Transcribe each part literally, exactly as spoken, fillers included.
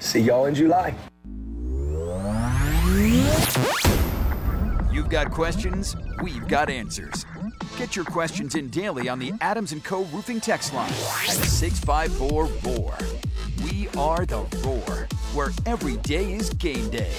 See y'all in July. You've got questions, we've got answers. Get your questions in daily on the Adams and Co. Roofing text line at six five four roar. We are the Roar, where every day is game day.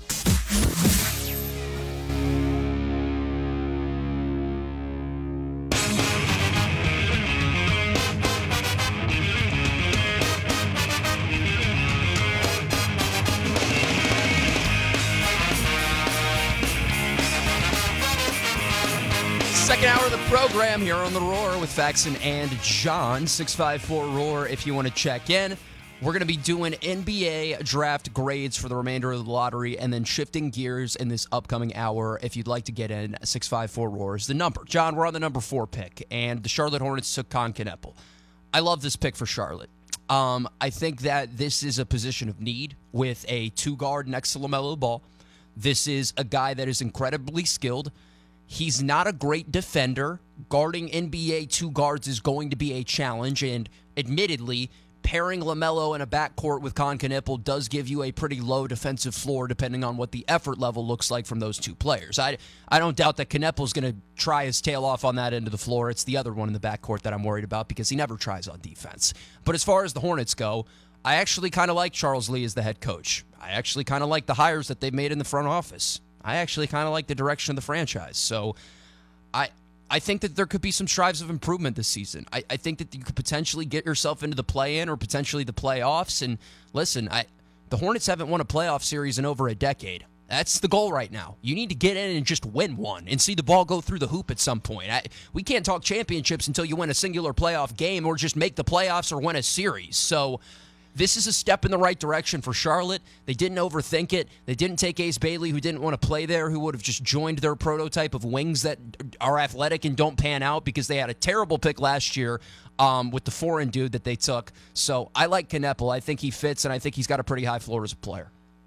Second hour of the program here on The Roar with Faxon and John. six five four roar if you want to check in. We're going to be doing N B A draft grades for the remainder of the lottery and then shifting gears in this upcoming hour. If you'd like to get in, six five four roar is the number. John, we're on the number four pick, and the Charlotte Hornets took Con Kneppel. I love this pick for Charlotte. Um, I think that this is a position of need with a two-guard next to LaMelo Ball. This is a guy that is incredibly skilled. He's not a great defender. Guarding N B A two guards is going to be a challenge, and admittedly, pairing LaMelo in a backcourt with Con Kneppel does give you a pretty low defensive floor depending on what the effort level looks like from those two players. I, I don't doubt that Kneppel's going to try his tail off on that end of the floor. It's the other one in the backcourt that I'm worried about because he never tries on defense. But as far as the Hornets go, I actually kind of like Charles Lee as the head coach. I actually kind of like the hires that they've made in the front office. I actually kind of like the direction of the franchise. So I I think that there could be some strides of improvement this season. I, I think that you could potentially get yourself into the play-in or potentially the playoffs. And listen, I the Hornets haven't won a playoff series in over a decade. That's the goal right now. You need to get in and just win one and see the ball go through the hoop at some point. I, we can't talk championships until you win a singular playoff game or just make the playoffs or win a series. So this is a step in the right direction for Charlotte. They didn't overthink it. They didn't take Ace Bailey, who didn't want to play there, who would have just joined their prototype of wings that are athletic and don't pan out because they had a terrible pick last year um, with the foreign dude that they took. So I like Kneppel. I think he fits, and I think he's got a pretty high floor as a player.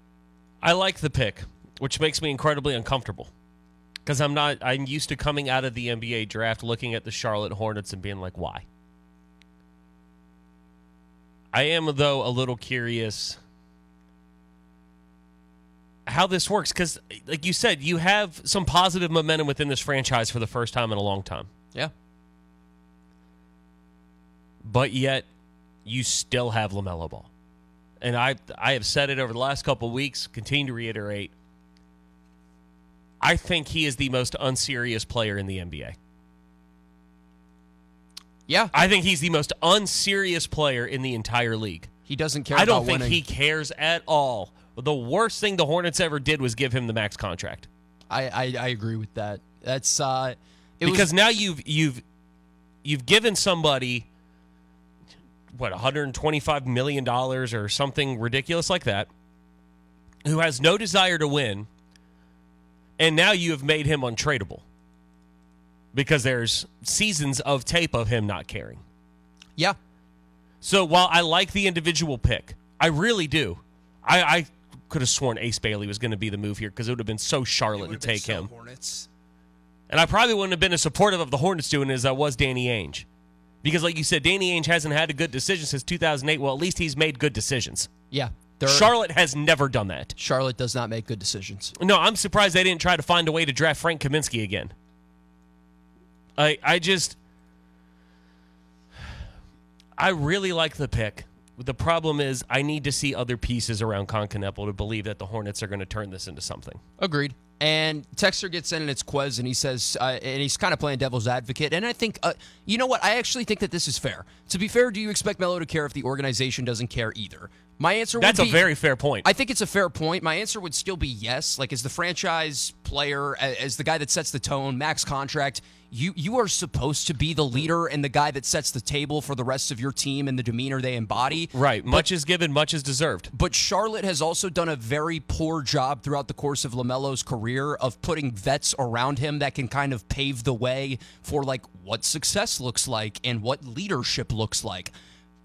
I like the pick, which makes me incredibly uncomfortable because I'm not. I'm used to coming out of the N B A draft looking at the Charlotte Hornets and being like, why? I am, though, a little curious how this works because, like you said, you have some positive momentum within this franchise for the first time in a long time. Yeah. But yet, you still have LaMelo Ball. And I I have said it over the last couple of weeks, continue to reiterate, I think he is the most unserious player in the N B A. Yeah. I think he's the most unserious player in the entire league. He doesn't care I don't about think winning. he cares at all. The worst thing the Hornets ever did was give him the max contract. I, I, I agree with that. That's uh, it because was, now you've you've you've given somebody what one hundred twenty-five million dollars or something ridiculous like that, who has no desire to win, and now you have made him untradeable. Because there's seasons of tape of him not caring. Yeah. So while I like the individual pick, I really do. I, I could have sworn Ace Bailey was going to be the move here because it would have been so Charlotte to take him. Hornets. And I probably wouldn't have been as supportive of the Hornets doing it as I was Danny Ainge. Because like you said, Danny Ainge hasn't had a good decision since two thousand eight. Well, at least he's made good decisions. Yeah. Charlotte has never done that. Charlotte does not make good decisions. No, I'm surprised they didn't try to find a way to draft Frank Kaminsky again. I I just, I really like the pick. The problem is I need to see other pieces around Con Kneppel to believe that the Hornets are going to turn this into something. Agreed. And Texter gets in and it's Quez, and he says, uh, and he's kind of playing devil's advocate. And I think, uh, you know what? I actually think that this is fair. To be fair, do you expect Melo to care if the organization doesn't care either? My answer would That's be... a very fair point. I think it's a fair point. My answer would still be yes. Like, as the franchise player, as the guy that sets the tone, max contract, you you are supposed to be the leader and the guy that sets the table for the rest of your team and the demeanor they embody. Right. But, much is given, much is deserved. But Charlotte has also done a very poor job throughout the course of LaMelo's career of putting vets around him that can kind of pave the way for, like, what success looks like and what leadership looks like.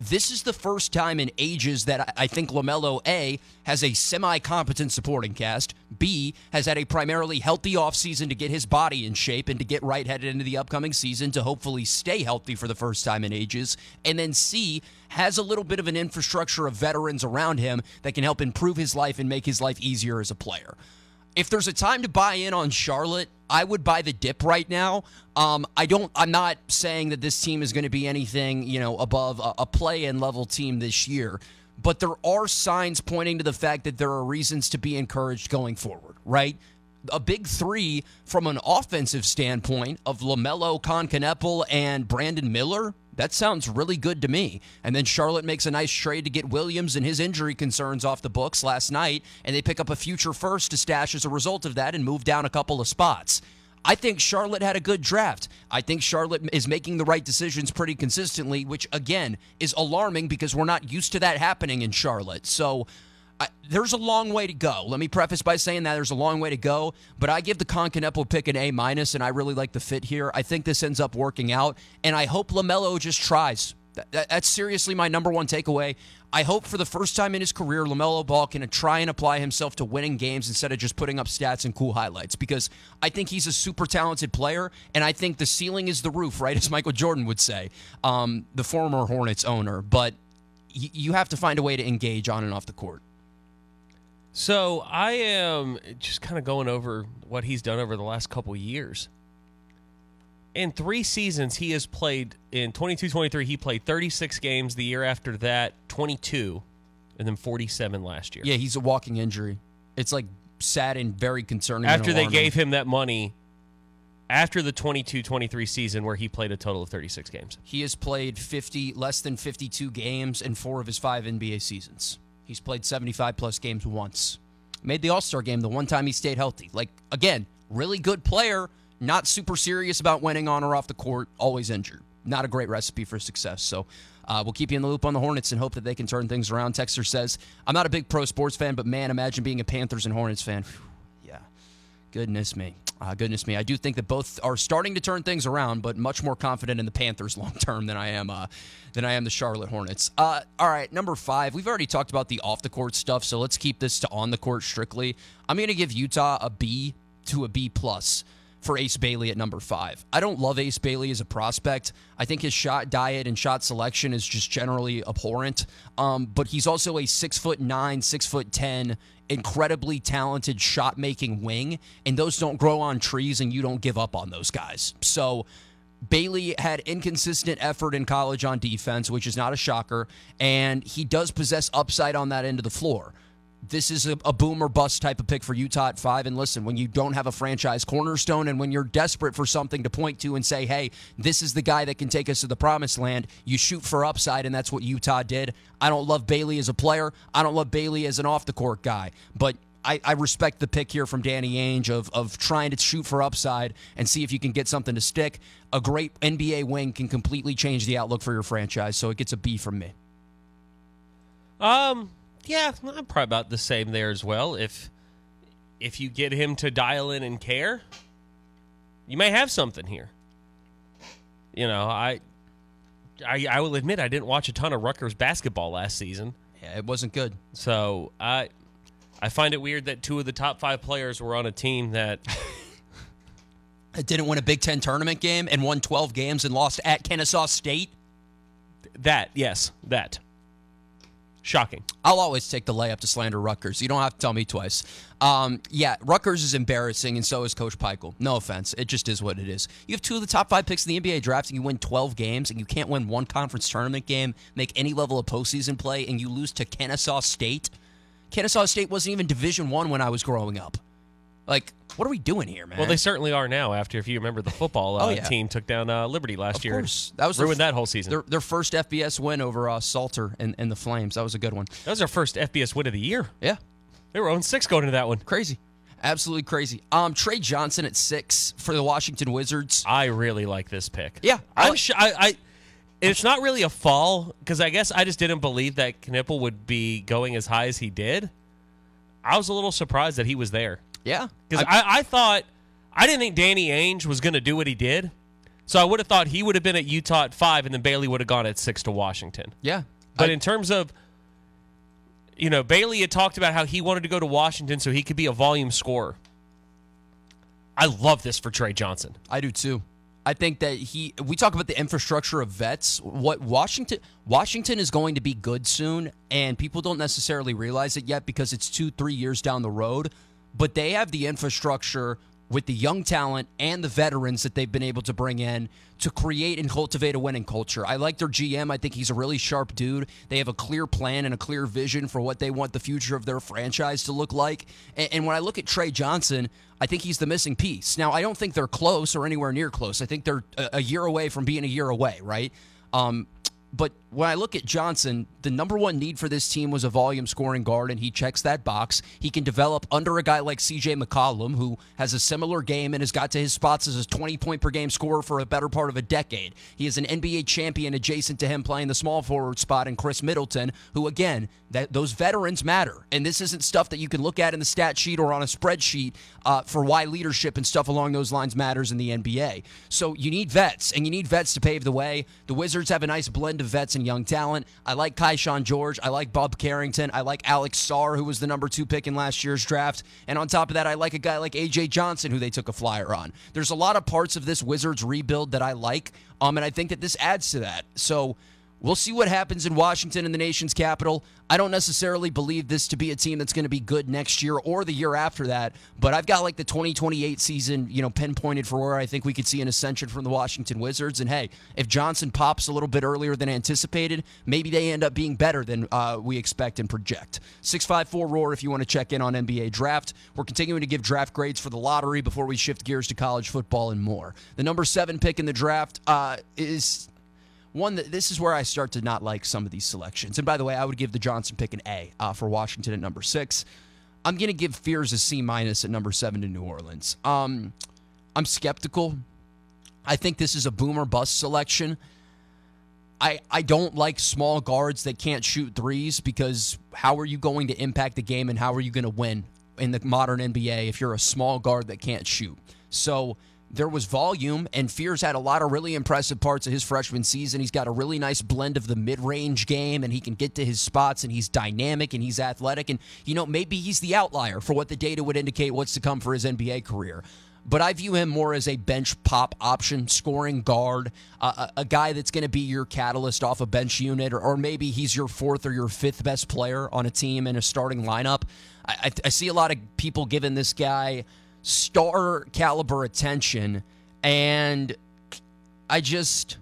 this is the first time in ages that I think LaMelo, A, has a semi-competent supporting cast, B, has had a primarily healthy offseason to get his body in shape and to get right headed into the upcoming season to hopefully stay healthy for the first time in ages, and then C, has a little bit of an infrastructure of veterans around him that can help improve his life and make his life easier as a player. If there's a time to buy in on Charlotte, I would buy the dip right now. Um, I don't. I'm not saying that this team is going to be anything, you know, above a, a play-in level team this year, but there are signs pointing to the fact that there are reasons to be encouraged going forward. Right? A big three from an offensive standpoint of LaMelo, Con Kneppel, and Brandon Miller. That sounds really good to me. And then Charlotte makes a nice trade to get Williams and his injury concerns off the books last night, and they pick up a future first to stash as a result of that and move down a couple of spots. I think Charlotte had a good draft. I think Charlotte is making the right decisions pretty consistently, which, again, is alarming because we're not used to that happening in Charlotte. So I, there's a long way to go. Let me preface by saying that there's a long way to go, but I give the Con Kneppel pick an A minus, and I really like the fit here. I think this ends up working out, and I hope LaMelo just tries. That, that, that's seriously my number one takeaway. I hope for the first time in his career, LaMelo Ball can try and apply himself to winning games instead of just putting up stats and cool highlights, because I think he's a super talented player, and I think the ceiling is the roof, right, as Michael Jordan would say, um, the former Hornets owner. But y- you have to find a way to engage on and off the court. So I am just kind of going over what he's done over the last couple years. In three seasons, he has played, in twenty-two twenty-three, he played thirty-six games. The year after that, twenty-two, and then forty-seven last year. Yeah, he's a walking injury. It's like sad and very concerning. After and they gave him that money, after the twenty-two twenty-three season where he played a total of thirty-six games. He has played fifty, less than fifty-two games in four of his five N B A seasons. He's played seventy-five plus games once. Made the All-Star game the one time he stayed healthy. Like, again, really good player, not super serious about winning on or off the court, always injured. Not a great recipe for success. So uh, we'll keep you in the loop on the Hornets and hope that they can turn things around. Texter says, I'm not a big pro sports fan, but man, imagine being a Panthers and Hornets fan. Whew, yeah, goodness me. Uh, goodness me. I do think that both are starting to turn things around, but much more confident in the Panthers long term than I am uh, than I am the Charlotte Hornets. Uh, all right, number five. We've already talked about the off the court stuff, so let's keep this to on the court strictly. I'm going to give Utah a B to a B plus for Ace Bailey at number five. I don't love Ace Bailey as a prospect. I think his shot diet and shot selection is just generally abhorrent. Um, but he's also a six foot nine, six foot ten, incredibly talented shot-making wing, and those don't grow on trees, and you don't give up on those guys. So Bailey had inconsistent effort in college on defense, which is not a shocker, and he does possess upside on that end of the floor. This is a, a boom or bust type of pick for Utah at five. And listen, when you don't have a franchise cornerstone and when you're desperate for something to point to and say, hey, this is the guy that can take us to the promised land, you shoot for upside, and that's what Utah did. I don't love Bailey as a player. I don't love Bailey as an off-the-court guy. But I, I respect the pick here from Danny Ainge of, of trying to shoot for upside and see if you can get something to stick. A great N B A wing can completely change the outlook for your franchise, so it gets a B from me. Um... Yeah, I'm probably about the same there as well. If if you get him to dial in and care, you may have something here. You know, I I, I will admit I didn't watch a ton of Rutgers basketball last season. Yeah, it wasn't good. So I I find it weird that two of the top five players were on a team that it didn't win a Big Ten tournament game and won twelve games and lost at Kennesaw State. That, yes, that. Shocking. I'll always take the layup to slander Rutgers. You don't have to tell me twice. Um, yeah, Rutgers is embarrassing, and so is Coach Peichel. No offense. It just is what it is. You have two of the top five picks in the N B A draft, and you win twelve games, and you can't win one conference tournament game, make any level of postseason play, and you lose to Kennesaw State. Kennesaw State wasn't even Division One when I was growing up. Like, what are we doing here, man? Well, they certainly are now. After, if you remember, the football uh, oh, yeah. team took down uh, Liberty last of year. Course. That was ruined their, that whole season. Their, their first F B S win over uh, Salter and, and the Flames. That was a good one. That was their first F B S win of the year. Yeah, they were oh and six going into that one. Crazy, absolutely crazy. Um, Trey Johnson at six for the Washington Wizards. I really like this pick. Yeah, I'm. Sh- I, I. It's not really a fall because I guess I just didn't believe that Knippel would be going as high as he did. I was a little surprised that he was there. Yeah. Because I, I, I thought, I didn't think Danny Ainge was going to do what he did. So I would have thought he would have been at Utah at five, and then Bailey would have gone at six to Washington. Yeah. But I, in terms of, you know, Bailey had talked about how he wanted to go to Washington so he could be a volume scorer. I love this for Trey Johnson. I do too. I think that he, we talk about the infrastructure of vets. What Washington, Washington is going to be good soon, and people don't necessarily realize it yet because it's two, three years down the road. But they have the infrastructure with the young talent and the veterans that they've been able to bring in to create and cultivate a winning culture. I like their G M. I think he's a really sharp dude. They have a clear plan and a clear vision for what they want the future of their franchise to look like. And, and when I look at Trey Johnson, I think he's the missing piece. Now, I don't think they're close or anywhere near close. I think they're a, a year away from being a year away, right? Um, but when I look at Johnson, the number one need for this team was a volume scoring guard, and he checks that box. He can develop under a guy like C J McCollum, who has a similar game and has got to his spots as a twenty-point-per-game scorer for a better part of a decade. He is an N B A champion adjacent to him playing the small forward spot, and Chris Middleton, who, again, that those veterans matter. And this isn't stuff that you can look at in the stat sheet or on a spreadsheet uh, for why leadership and stuff along those lines matters in the N B A. So you need vets, and you need vets to pave the way. The Wizards have a nice blend of vets and young talent. I like Keyshawn George. I like Bob Carrington. I like Alex Sarr, who was the number two pick in last year's draft. And on top of that, I like a guy like A J Johnson, who they took a flyer on. There's a lot of parts of this Wizards rebuild that I like, um, and I think that this adds to that. So we'll see what happens in Washington and the nation's capital. I don't necessarily believe this to be a team that's going to be good next year or the year after that, but I've got like the twenty twenty-eight season, you know, pinpointed for where I think we could see an ascension from the Washington Wizards. And hey, if Johnson pops a little bit earlier than anticipated, maybe they end up being better than uh, we expect and project. six five four roar if you want to check in on N B A draft. We're continuing to give draft grades for the lottery before we shift gears to college football and more. The number seven pick in the draft uh, is one that this is where I start to not like some of these selections. And by the way, I would give the Johnson pick an A uh, for Washington at number six. I'm going to give Fears a C minus at number seven to New Orleans. Um, I'm skeptical. I think this is a boomer bust selection. I, I don't like small guards that can't shoot threes because how are you going to impact the game and how are you going to win in the modern N B A if you're a small guard that can't shoot? So there was volume, and Fears had a lot of really impressive parts of his freshman season. He's got a really nice blend of the mid-range game, and he can get to his spots, and he's dynamic, and he's athletic. And, you know, maybe he's the outlier for what the data would indicate what's to come for his N B A career. But I view him more as a bench pop option, scoring guard, uh, a, a guy that's going to be your catalyst off a bench unit, or, or maybe he's your fourth or your fifth best player on a team in a starting lineup. I, I, I see a lot of people giving this guy star caliber attention, and I just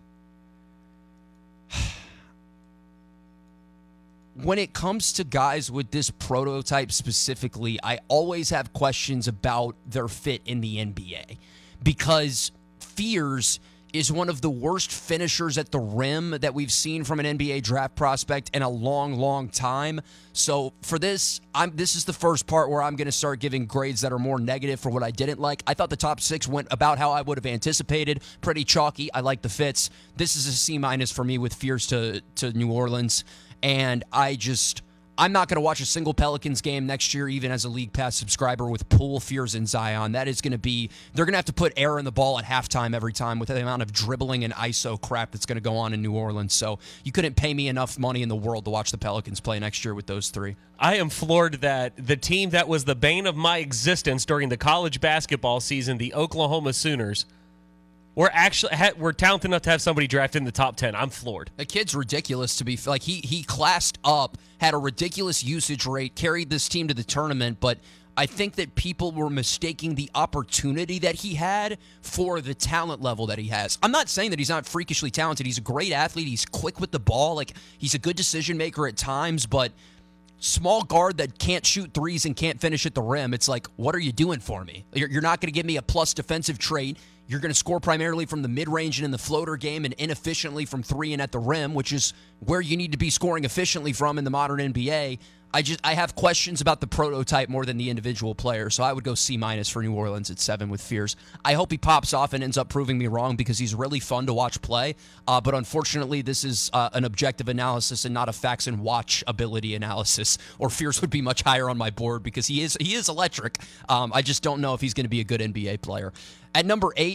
when it comes to guys with this prototype specifically, I always have questions about their fit in the N B A because Fears is one of the worst finishers at the rim that we've seen from an N B A draft prospect in a long, long time. So for this, I'm this is the first part where I'm going to start giving grades that are more negative for what I didn't like. I thought the top six went about how I would have anticipated. Pretty chalky. I like the fits. This is a C minus for me with Fears to, to New Orleans. And I just, I'm not going to watch a single Pelicans game next year, even as a League Pass subscriber with Poole, Fears, and Zion. That is going to be, they're going to have to put air in the ball at halftime every time with the amount of dribbling and I S O crap that's going to go on in New Orleans. So you couldn't pay me enough money in the world to watch the Pelicans play next year with those three. I am floored that the team that was the bane of my existence during the college basketball season, the Oklahoma Sooners, We're actually we're talented enough to have somebody drafted in the top ten. I'm floored. The kid's ridiculous to be like he he classed up, had a ridiculous usage rate, carried this team to the tournament, but I think that people were mistaking the opportunity that he had for the talent level that he has. I'm not saying that he's not freakishly talented. He's a great athlete. He's quick with the ball. Like he's a good decision maker at times, but small guard that can't shoot threes and can't finish at the rim, it's like, what are you doing for me? You're, you're not going to give me a plus defensive trait. You're going to score primarily from the mid-range and in the floater game and inefficiently from three and at the rim, which is where you need to be scoring efficiently from in the modern N B A. I just I have questions about the prototype more than the individual player, so I would go C minus for New Orleans at seven with Fears. I hope he pops off and ends up proving me wrong because he's really fun to watch play, uh, but unfortunately this is uh, an objective analysis and not a facts and watch ability analysis, or Fears would be much higher on my board because he is he is electric. Um, I just don't know if he's going to be a good N B A player. At number eight,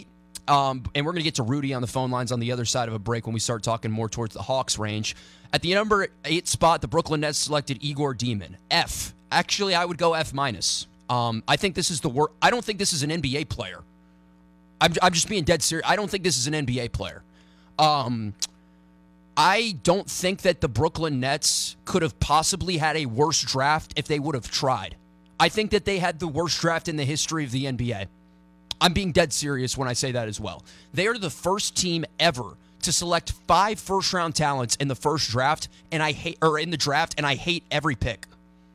Um, and we're going to get to Rudy on the phone lines on the other side of a break when we start talking more towards the Hawks range. At the number eight spot, the Brooklyn Nets selected Igor Demon. F. Actually, I would go F minus. Um, I think this is the worst. I don't think this is an N B A player. I'm, I'm just being dead serious. I don't think this is an N B A player. Um, I don't think that the Brooklyn Nets could have possibly had a worse draft if they would have tried. I think that they had the worst draft in the history of the N B A. I'm being dead serious when I say that as well. They are the first team ever to select five first-round talents in the first draft, and I hate or in the draft, and I hate every pick.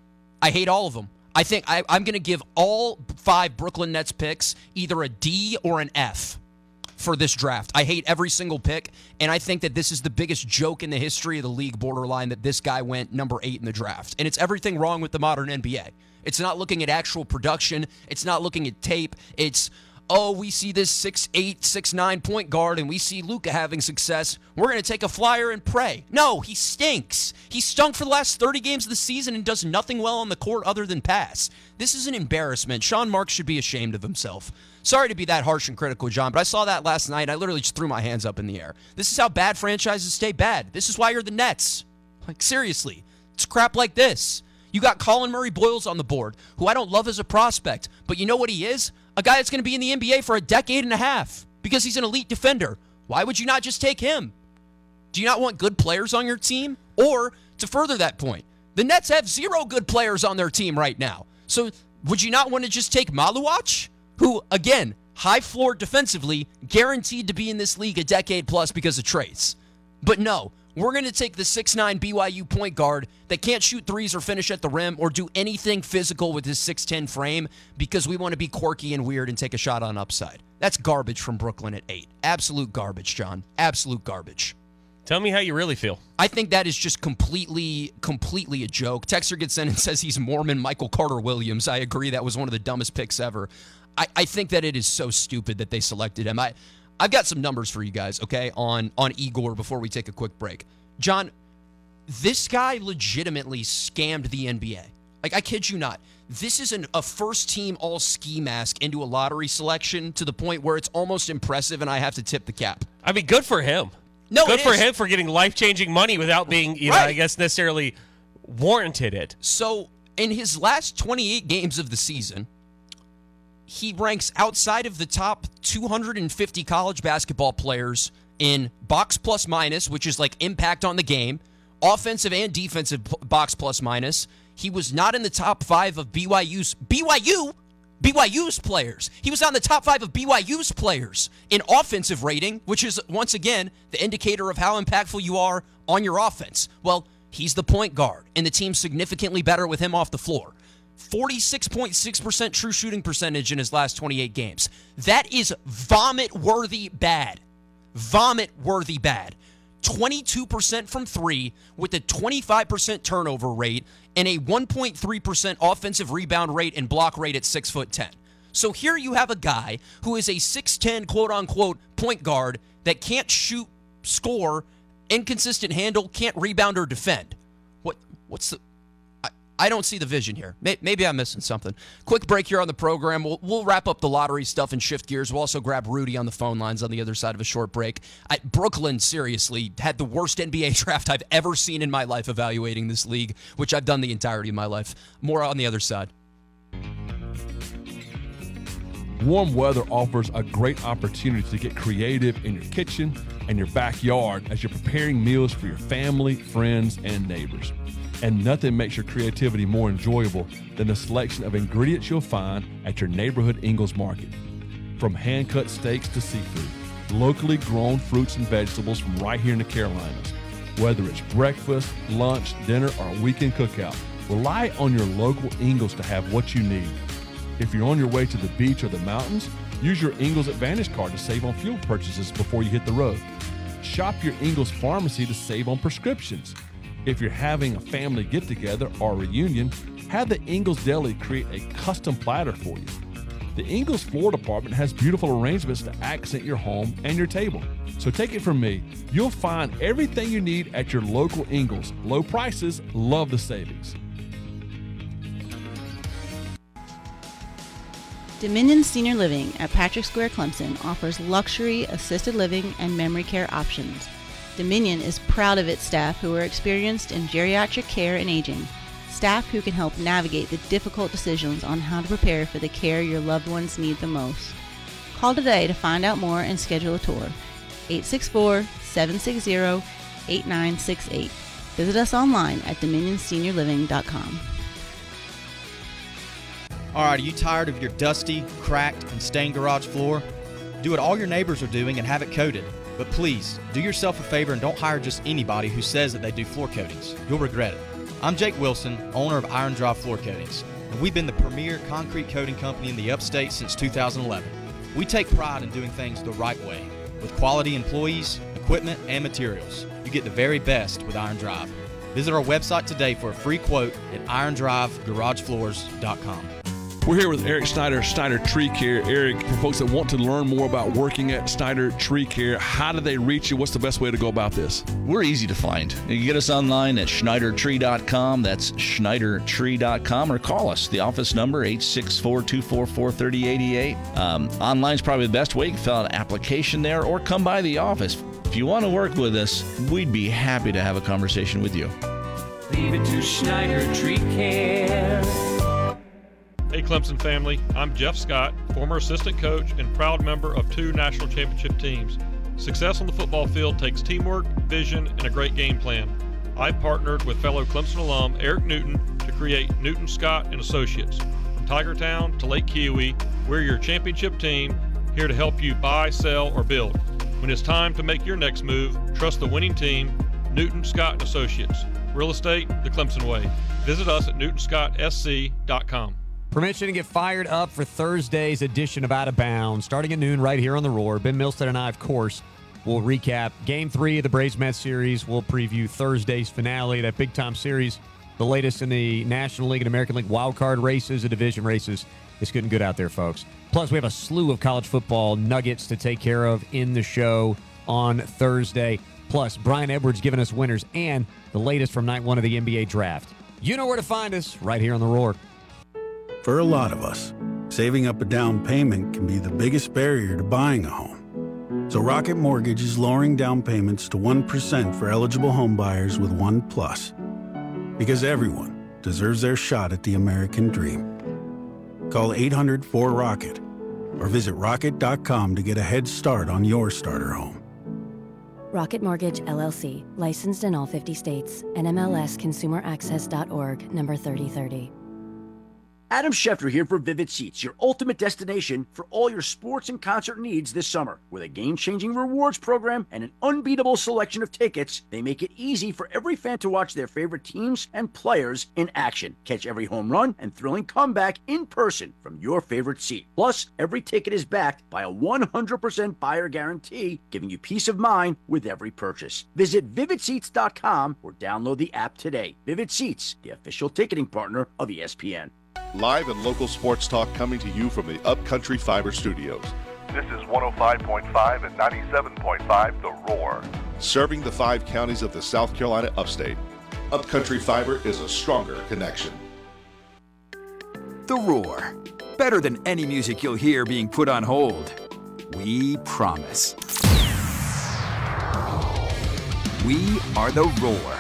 I hate all of them. I think I, I'm going to give all five Brooklyn Nets picks either a D or an F for this draft. I hate every single pick, and I think that this is the biggest joke in the history of the league, borderline, that this guy went number eight in the draft. And it's everything wrong with the modern N B A. It's not looking at actual production. It's not looking at tape. It's, oh, we see this six eight, six nine point guard, and we see Luka having success. We're going to take a flyer and pray. No, he stinks. He stunk for the last thirty games of the season and does nothing well on the court other than pass. This is an embarrassment. Sean Marks should be ashamed of himself. Sorry to be that harsh and critical, John, but I saw that last night. I literally just threw my hands up in the air. This is how bad franchises stay bad. This is why you're the Nets. Like, seriously. It's crap like this. You got Colin Murray Boyles on the board, who I don't love as a prospect, but you know what he is? A guy that's going to be in the N B A for a decade and a half because he's an elite defender. Why would you not just take him? Do you not want good players on your team? Or, to further that point, the Nets have zero good players on their team right now. So, would you not want to just take Maluach, who, again, high floor defensively, guaranteed to be in this league a decade plus because of trades? But no, we're going to take the six nine B Y U point guard that can't shoot threes or finish at the rim or do anything physical with his six ten frame because we want to be quirky and weird and take a shot on upside. That's garbage from Brooklyn at eight. Absolute garbage, John. Absolute garbage. Tell me how you really feel. I think that is just completely, completely a joke. Texter gets in and says he's Mormon Michael Carter-Williams. I agree. That was one of the dumbest picks ever. I, I think that it is so stupid that they selected him. I, I've got some numbers for you guys, okay, on, on Igor before we take a quick break. John, this guy legitimately scammed the N B A. Like, I kid you not. This is an, a first-team all-ski mask into a lottery selection to the point where it's almost impressive, and I have to tip the cap. I mean, good for him. No, good it for is. him for getting life-changing money without being, you Right. know, I guess necessarily warranted it. So, in his last twenty-eight games of the season, he ranks outside of the top two hundred fifty college basketball players in box plus minus, which is like impact on the game, offensive and defensive box plus minus. He was not in the top five of B Y U's B Y U B Y U's players. He was on the top five of B Y U's players in offensive rating, which is, once again, the indicator of how impactful you are on your offense. Well, he's the point guard, and the team's significantly better with him off the floor. forty-six point six percent true shooting percentage in his last twenty-eight games. That is vomit-worthy bad. Vomit-worthy bad. twenty-two percent from three with a twenty-five percent turnover rate and a one point three percent offensive rebound rate and block rate at six foot ten. So here you have a guy who is a six ten quote-unquote point guard that can't shoot, score, inconsistent handle, can't rebound or defend. What? What's the... I don't see the vision here. Maybe I'm missing something. Quick break here on the program. We'll, we'll wrap up the lottery stuff and shift gears. We'll also grab Rudy on the phone lines on the other side of a short break. I, Brooklyn, seriously, had the worst N B A draft I've ever seen in my life evaluating this league, which I've done the entirety of my life. More on the other side. Warm weather offers a great opportunity to get creative in your kitchen and your backyard as you're preparing meals for your family, friends, and neighbors. And nothing makes your creativity more enjoyable than the selection of ingredients you'll find at your neighborhood Ingles Market. From hand-cut steaks to seafood, locally grown fruits and vegetables from right here in the Carolinas. Whether it's breakfast, lunch, dinner, or a weekend cookout, rely on your local Ingles to have what you need. If you're on your way to the beach or the mountains, use your Ingles Advantage card to save on fuel purchases before you hit the road. Shop your Ingles Pharmacy to save on prescriptions. If you're having a family get-together or reunion, have the Ingles Deli create a custom platter for you. The Ingles Floor Department has beautiful arrangements to accent your home and your table. So take it from me, you'll find everything you need at your local Ingles. Low prices, love the savings. Dominion Senior Living at Patrick Square, Clemson offers luxury, assisted living, and memory care options. Dominion is proud of its staff who are experienced in geriatric care and aging, staff who can help navigate the difficult decisions on how to prepare for the care your loved ones need the most. Call today to find out more and schedule a tour. eight six four, seven six zero, eight nine six eight. Visit us online at dominion senior living dot com. All right, are you tired of your dusty, cracked, and stained garage floor? Do what all your neighbors are doing and have it coated. But please, do yourself a favor and don't hire just anybody who says that they do floor coatings. You'll regret it. I'm Jake Wilson, owner of Iron Drive Floor Coatings, and we've been the premier concrete coating company in the upstate since two thousand eleven. We take pride in doing things the right way, with quality employees, equipment, and materials. You get the very best with Iron Drive. Visit our website today for a free quote at iron drive garage floors dot com. We're here with Eric Snyder, Snyder Tree Care. Eric, for folks that want to learn more about working at Snyder Tree Care, how do they reach you? What's the best way to go about this? We're easy to find. You can get us online at schneider tree dot com. That's schneider tree dot com, or call us. The office number, eight six four, two four four, three oh eight eight. Um, online is probably the best way. You can fill out an application there or come by the office. If you want to work with us, we'd be happy to have a conversation with you. Leave it to Schneider Tree Care. Hey Clemson family, I'm Jeff Scott, former assistant coach and proud member of two national championship teams. Success on the football field takes teamwork, vision, and a great game plan. I partnered with fellow Clemson alum Eric Newton to create Newton Scott and Associates. From Tigertown to Lake Kiowee, we're your championship team, here to help you buy, sell, or build. When it's time to make your next move, trust the winning team, Newton Scott and Associates. Real estate the Clemson way. Visit us at newton scott s c dot com. Permission to get fired up for Thursday's edition of Out of Bounds, starting at noon right here on The Roar. Ben Milstead and I, of course, will recap Game three of the Braves-Mets series. We'll preview Thursday's finale, that big-time series, the latest in the National League and American League wildcard races, the division races. It's getting good out there, folks. Plus, we have a slew of college football nuggets to take care of in the show on Thursday. Plus, Brian Edwards giving us winners and the latest from night one of the N B A draft. You know where to find us, right here on The Roar. For a lot of us, saving up a down payment can be the biggest barrier to buying a home. So Rocket Mortgage is lowering down payments to one percent for eligible home buyers with One Plus. Because everyone deserves their shot at the American dream. Call eight hundred four rocket or visit rocket dot com to get a head start on your starter home. Rocket Mortgage, L L C, licensed in all fifty states, N M L S consumer access dot org, number thirty thirty. Adam Schefter here for Vivid Seats, your ultimate destination for all your sports and concert needs this summer. With a game-changing rewards program and an unbeatable selection of tickets, they make it easy for every fan to watch their favorite teams and players in action. Catch every home run and thrilling comeback in person from your favorite seat. Plus, every ticket is backed by a one hundred percent buyer guarantee, giving you peace of mind with every purchase. Visit vivid seats dot com or download the app today. Vivid Seats, the official ticketing partner of E S P N. Live and local sports talk coming to you from the Upcountry Fiber Studios. This is one oh five point five and ninety-seven point five The Roar. Serving the five counties of the South Carolina upstate. Upcountry Fiber is a stronger connection. The Roar. Better than any music you'll hear being put on hold. We promise. We are The Roar.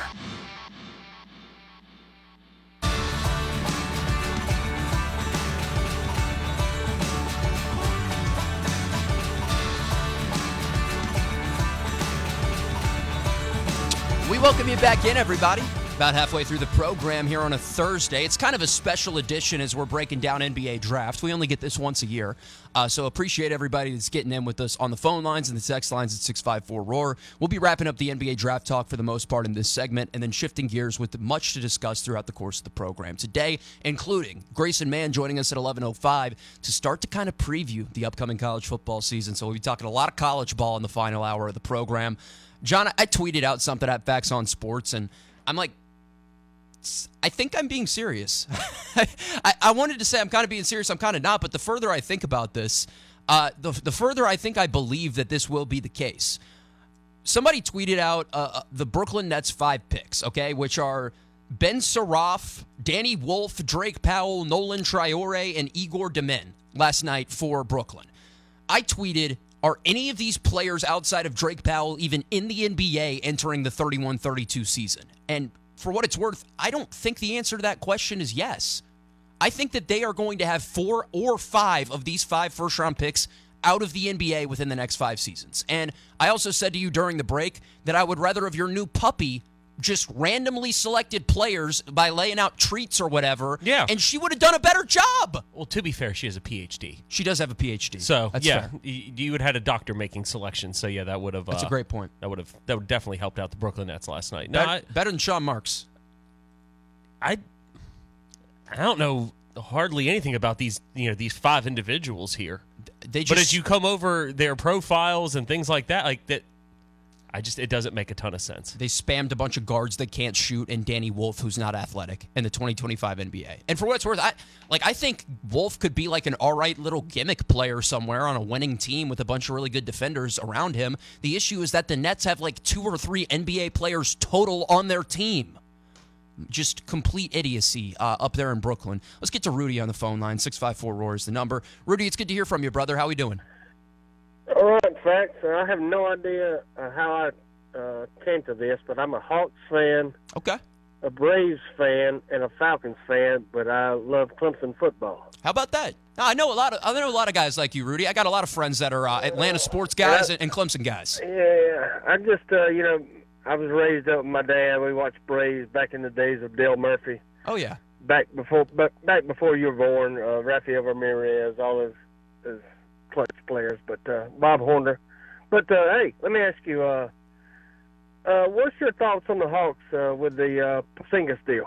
We welcome you back in, everybody. About halfway through the program here on a Thursday. It's kind of a special edition as we're breaking down N B A draft. We only get this once a year, uh, so appreciate everybody that's getting in with us on the phone lines and the text lines at six five four roar. We'll be wrapping up the N B A draft talk for the most part in this segment and then shifting gears with much to discuss throughout the course of the program. Today, including Grayson Mann joining us at eleven oh five to start to kind of preview the upcoming college football season. So we'll be talking a lot of college ball in the final hour of the program. John, I tweeted out something at Facts on Sports, and I'm like, I think I'm being serious. I, I wanted to say I'm kind of being serious. I'm kind of not. But the further I think about this, uh, the, the further I think I believe that this will be the case. Somebody tweeted out uh, the Brooklyn Nets five picks, okay, which are Ben Saraf, Danny Wolf, Drake Powell, Nolan Traore, and Igor Demin. last night for Brooklyn. I tweeted, are any of these players outside of Drake Powell even in the N B A entering the thirty-one thirty-two season? And for what it's worth, I don't think the answer to that question is yes. I think that they are going to have four or five of these five first-round picks out of the N B A within the next five seasons. And I also said to you during the break that I would rather have your new puppy just randomly selected players by laying out treats or whatever. Yeah. And she would have done a better job. Well, to be fair, she has a P H D. She does have a P H D. So, That's yeah, fair. y- you would have had a doctor making selections. So, yeah, that would have. That's uh, a great point. That would have that would definitely helped out the Brooklyn Nets last night. No, better, I, better than Sean Marks. I, I don't know hardly anything about these, you know, these five individuals here. They just, but as you come over their profiles and things like that, like that, I just, it doesn't make a ton of sense. They spammed a bunch of guards that can't shoot and Danny Wolf, who's not athletic, in the twenty twenty-five N B A. And for what it's worth, I like I think Wolf could be like an all right little gimmick player somewhere on a winning team with a bunch of really good defenders around him. The issue is that the Nets have like two or three N B A players total on their team. Just complete idiocy uh, up there in Brooklyn. Let's get to Rudy on the phone line. six five four R O A R is the number. Rudy, it's good to hear from you, brother. How we doing? All right, Fax. I have no idea uh, how I uh, came to this, but I'm a Hawks fan, okay, a Braves fan, and a Falcons fan. But I love Clemson football. How about that? I know a lot of I know a lot of guys like you, Rudy. I got a lot of friends that are uh, Atlanta sports guys and, and Clemson guys. Yeah, I just uh, you know I was raised up with my dad. We watched Braves back in the days of Dale Murphy. Oh yeah, back before, but back before you were born, uh, Rafael Ramirez, all those, those clutch players. But uh, Bob Horner. But uh, hey, let me ask you, uh, uh, what's your thoughts on the Hawks uh, with the uh, Porzingis deal?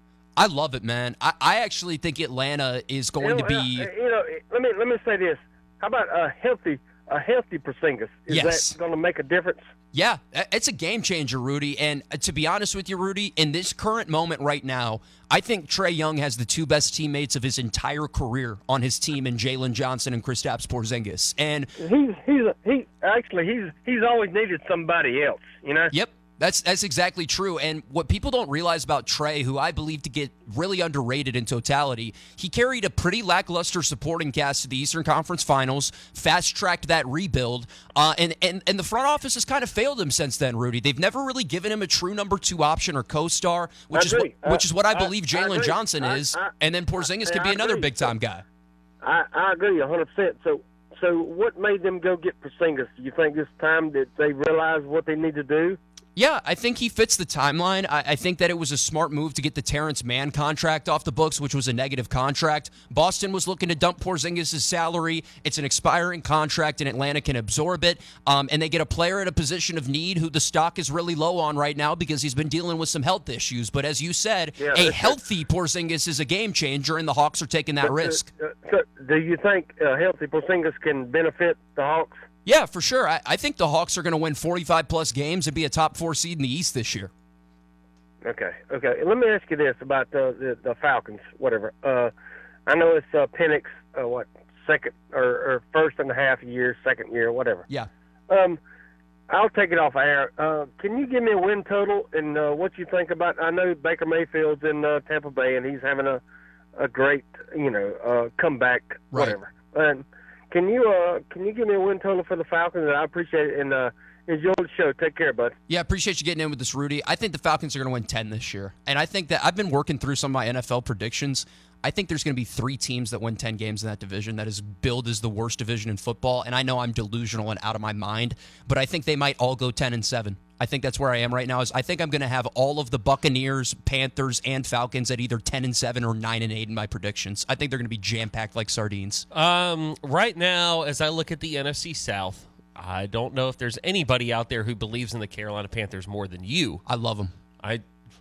I love it, man. I, I actually think Atlanta is going you know, to be. Uh, you know, let me let me say this. How about a healthy a healthy Porzingis? Is Yes. that going to make a difference? Yeah, it's a game changer, Rudy. And to be honest with you, Rudy, in this current moment right now, I think Trae Young has the two best teammates of his entire career on his team in Jalen Johnson and Kristaps Porzingis. And he's he's he actually he's he's always needed somebody else, you know. Yep. That's that's exactly true. And what people don't realize about Trae, who I believe to get really underrated in totality, he carried a pretty lackluster supporting cast to the Eastern Conference Finals, fast-tracked that rebuild, uh, and, and, and the front office has kind of failed him since then, Rudy. They've never really given him a true number two option or co-star, which is what, which is what I believe Jalen Johnson is, I, I, and then Porzingis I, could be I another agree. big-time guy. I, I agree one hundred percent. So, so what made them go get Porzingis? Do you think this time that they realized what they need to do? Yeah, I think he fits the timeline. I, I think that it was a smart move to get the Terrence Mann contract off the books, which was a negative contract. Boston was looking to dump Porzingis' salary. It's an expiring contract, and Atlanta can absorb it. Um, and they get a player at a position of need who the stock is really low on right now because he's been dealing with some health issues. But as you said, Yeah, a that's- healthy Porzingis is a game changer, and the Hawks are taking that But, uh, risk. uh, so do you think uh, healthy Porzingis can benefit the Hawks? Yeah, for sure. I, I think the Hawks are going to win forty-five plus games and be a top four seed in the East this year. Okay, okay. Let me ask you this about uh, the the Falcons. Whatever. Uh, I know it's uh, Penix. Uh, what second or, or first and a half year, second year, whatever. Yeah. Um, I'll take it off air. Uh, can you give me a win total and uh, what you think about? I know Baker Mayfield's in uh, Tampa Bay and he's having a a great, you know, uh, comeback, whatever. And can you uh, can you give me a win total for the Falcons? I appreciate it and uh, enjoy the show. Take care, bud. Yeah, appreciate you getting in with this, Rudy. I think the Falcons are going to win ten this year. And I think that I've been working through some of my N F L predictions. I think there's going to be three teams that win ten games in that division. That is billed as the worst division in football. And I know I'm delusional and out of my mind, but I think they might all go ten and seven. I think that's where I am right now. Is I think I'm going to have all of the Buccaneers, Panthers, and Falcons at either ten and seven or nine and eight in my predictions. I think they're going to be jam-packed like sardines. Um, right now, as I look at the N F C South, I don't know if there's anybody out there who believes in the Carolina Panthers more than you. I love them. I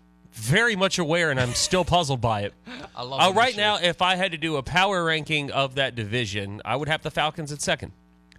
very much aware, and I'm still puzzled by it. I love uh, them right this year. now, if I had to do a power ranking of that division, I would have the Falcons at second.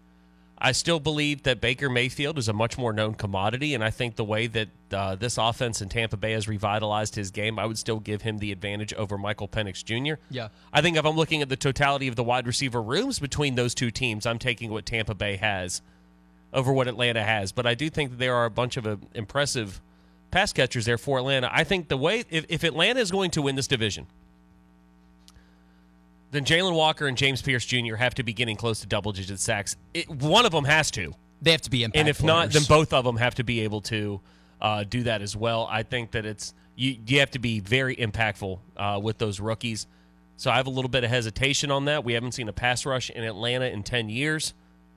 I still believe that Baker Mayfield is a much more known commodity, and I think the way that uh, this offense in Tampa Bay has revitalized his game, I would still give him the advantage over Michael Penix Junior Yeah. I think if I'm looking at the totality of the wide receiver rooms between those two teams, I'm taking what Tampa Bay has over what Atlanta has. But I do think that there are a bunch of uh, impressive pass catchers there for Atlanta. I think the way, if, if Atlanta is going to win this division, then Jalen Walker and James Pierce Junior have to be getting close to double-digit sacks. It, one of them has to. They have to be impact And if players. not, then both of them have to be able to uh, do that as well. I think that it's you, you have to be very impactful uh, with those rookies. So I have a little bit of hesitation on that. We haven't seen a pass rush in Atlanta in ten years.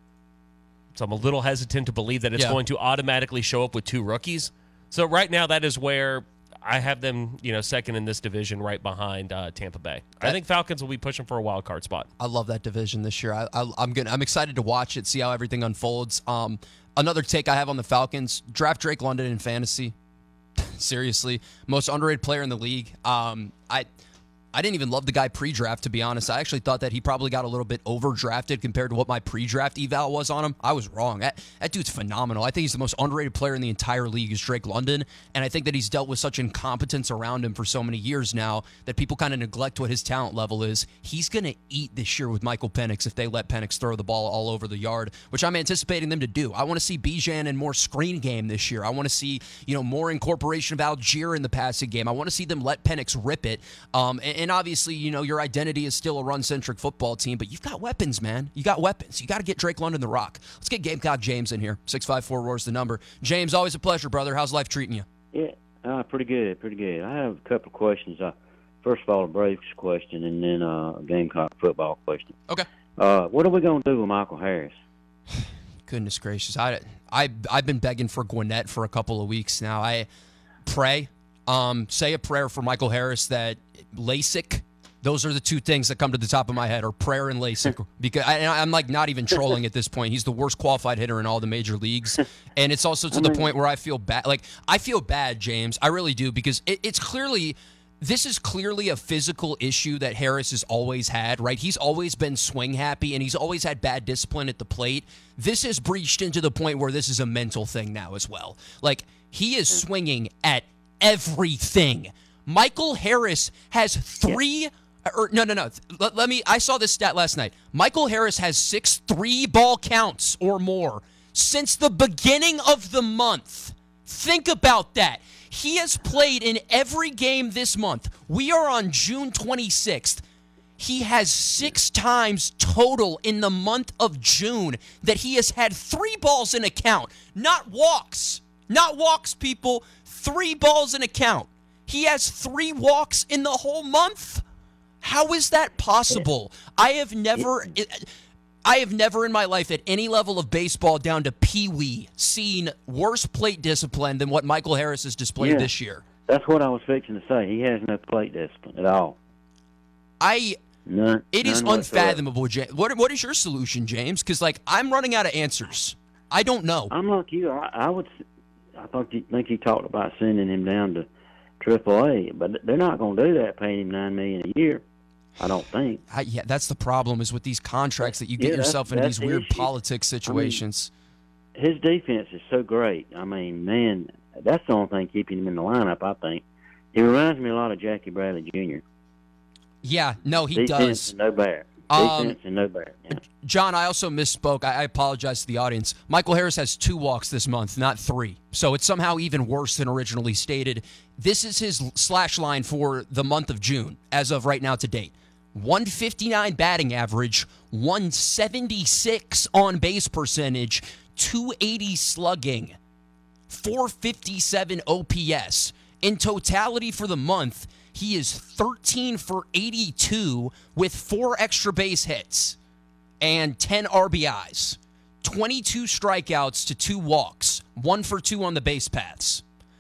So I'm a little hesitant to believe that it's Yeah. going to automatically show up with two rookies. So right now, that is where I have them, you know, second in this division, right behind uh, Tampa Bay. I think Falcons will be pushing for a wild card spot. I love that division this year. I, I, I'm gonna, I'm excited to watch it, see how everything unfolds. Um, another take I have on the Falcons: draft Drake London in fantasy. Seriously, most underrated player in the league. Um, I. I didn't even love the guy pre-draft, to be honest. I actually thought that he probably got a little bit overdrafted compared to what my pre-draft eval was on him. I was wrong. That, that dude's phenomenal. I think he's the most underrated player in the entire league is Drake London, and I think that he's dealt with such incompetence around him for so many years now that people kind of neglect what his talent level is. He's going to eat this year with Michael Penix if they let Penix throw the ball all over the yard, which I'm anticipating them to do. I want to see Bijan in more screen game this year. I want to see, you know, more incorporation of Algier in the passing game. I want to see them let Penix rip it. Um, and, and obviously, you know, your identity is still a run-centric football team, but you've got weapons, man. You got weapons. You got to get Drake London the rock. Let's get Gamecock James in here. six five four roars the number. James, always a pleasure, brother. How's life treating you? Yeah, uh, pretty good, pretty good. I have a couple of questions. Uh, first of all, a Braves question, and then uh, a Gamecock football question. Okay. Uh, what are we going to do with Michael Harris? Goodness gracious. I, I, I've been begging for Gwinnett for a couple of weeks now. I pray, um, say a prayer for Michael Harris that LASIK, those are the two things that come to the top of my head, are prayer and LASIK. Because I, I'm like not even trolling at this point. He's the worst qualified hitter in all the major leagues. And it's also to the point where I feel bad. Like, I feel bad, James. I really do, because it, it's clearly... This is clearly a physical issue that Harris has always had, right? He's always been swing happy, and he's always had bad discipline at the plate. This has breached into the point where this is a mental thing now as well. Like, he is swinging at everything. Michael Harris has three... Or, no, no, no. Let, let me... I saw this stat last night. Michael Harris has six three-ball counts or more since the beginning of the month. Think about that. He has played in every game this month. We are on June twenty-sixth. He has six times total in the month of June that he has had three balls in a count. Not walks. Not walks, people. Three balls in a count. He has three walks in the whole month? How is that possible? I have never... It, I have never in my life at any level of baseball down to pee-wee seen worse plate discipline than what Michael Harris has displayed Yeah. this year. That's what I was fixing to say. He has no plate discipline at all. I None. It is none whatsoever. unfathomable, James. What what is your solution, James? Because like I'm running out of answers. I don't know. I'm like you. I, I would. I thought you think you talked about sending him down to Triple A, but they're not going to do that. Paying him nine million a year. I don't think. I, yeah, that's the problem is with these contracts that you get Yeah, that's- yourself into that's these the weird issue. politics situations. I mean, his defense is so great. I mean, man, that's the only thing keeping him in the lineup, I think. He reminds me a lot of Jackie Bradley Junior yeah, no, he Defense does. and no bear. Um, Defense and no bear. Yeah. John, I also misspoke. I, I apologize to the audience. Michael Harris has two walks this month, not three. So it's somehow even worse than originally stated. This is his slash line for the month of June, as of right now to date. one fifty-nine batting average, one seventy-six on base percentage, two eighty slugging, four fifty-seven O P S. In totality for the month, he is thirteen for eighty-two with four extra base hits and ten R B Is, twenty-two strikeouts to two walks, one for two on the base paths.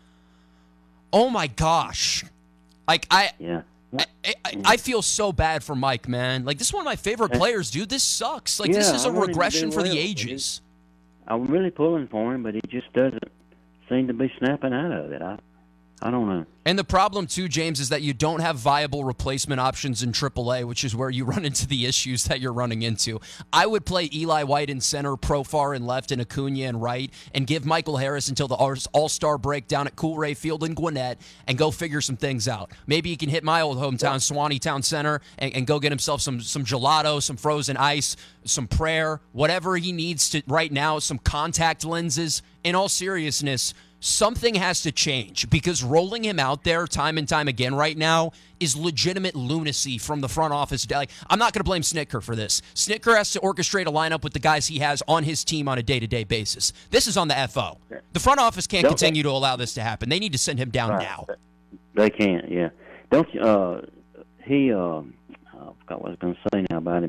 Oh my gosh. Like, I... Yeah. I, I, I feel so bad for Mike, man. Like, this is one of my favorite players, dude. This sucks. Like, this Yeah, is I a want him to regression do for the well, but ages. I'm really pulling for him, but he just doesn't seem to be snapping out of it. I, I don't know. And the problem, too, James, is that you don't have viable replacement options in triple A, which is where you run into the issues that you're running into. I would play Eli White in center, Profar in left, and Acuna in right, and give Michael Harris until the All-Star break down at Coolray Field in Gwinnett and go figure some things out. Maybe he can hit my old hometown, Swanee Town Center, and, and go get himself some, some gelato, some frozen ice, some prayer, whatever he needs to right now, some contact lenses. In all seriousness, something has to change because rolling him out there time and time again right now is legitimate lunacy from the front office. Like, I'm not going to blame Snitker for this. Snitker has to orchestrate a lineup with the guys he has on his team on a day-to-day basis. This is on the F O. The front office can't Don't continue to allow this to happen. They need to send him down Right. now. They can't, yeah. Don't you, uh, he, uh, I forgot what I was going to say now about him.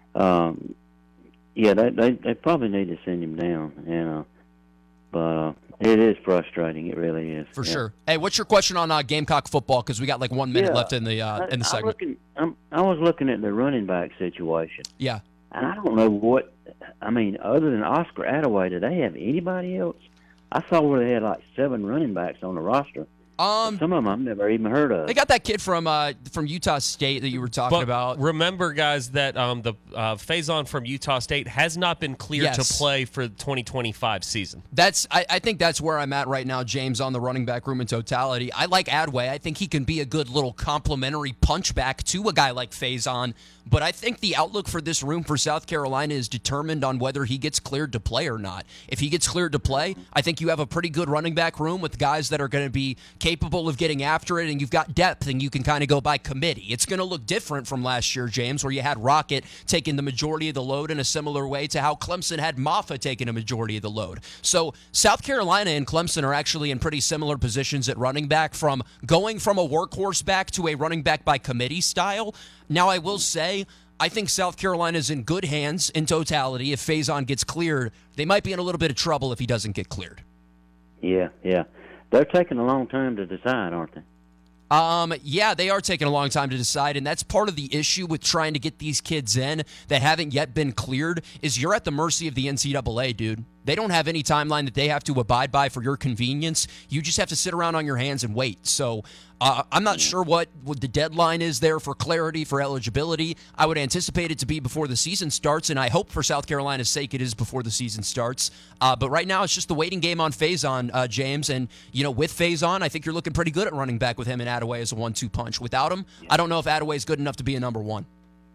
Um, yeah, they, they they probably need to send him down, you know. But uh, it is frustrating. It really is. For yeah. sure. Hey, what's your question on uh, Gamecock football? Because we got like one minute Yeah. left in the uh, in the I, segment. I'm looking, I'm, I was looking at the running back situation. Yeah. And I don't know what, I mean, other than Oscar Attaway, do they have anybody else? I saw where they had like seven running backs on the roster. Um, Some of them I've never even heard of. They got that kid from uh, from Utah State that you were talking But about. remember, guys, that um, the uh, Faison from Utah State has not been cleared Yes. to play for the twenty twenty-five season. That's I, I think that's where I'm at right now, James, on the running back room in totality. I like Adway. I think he can be a good little complimentary punchback to a guy like Faison. But I think the outlook for this room for South Carolina is determined on whether he gets cleared to play or not. If he gets cleared to play, I think you have a pretty good running back room with guys that are going to be capable of getting after it, and you've got depth, and you can kind of go by committee. It's going to look different from last year, James, where you had Rocket taking the majority of the load in a similar way to how Clemson had Maffa taking a majority of the load. So South Carolina and Clemson are actually in pretty similar positions at running back, from going from a workhorse back to a running back by committee style. Now, I will say, I think South Carolina's in good hands in totality. If Faison gets cleared, they might be in a little bit of trouble if he doesn't get cleared. Yeah, yeah. They're taking a long time to decide, aren't they? Um, yeah, they are taking a long time to decide, and that's part of the issue with trying to get these kids in that haven't yet been cleared, is you're at the mercy of the N C double A, dude. They don't have any timeline that they have to abide by for your convenience. You just have to sit around on your hands and wait. So uh, I'm not sure what, what the deadline is there for clarity, for eligibility. I would anticipate it to be before the season starts, and I hope for South Carolina's sake it is before the season starts. Uh, but right now it's just the waiting game on Faison, uh, James. And, you know, with Faison, I think you're looking pretty good at running back with him and Attaway as a one two punch. Without him, I don't know if Attaway is good enough to be a number one.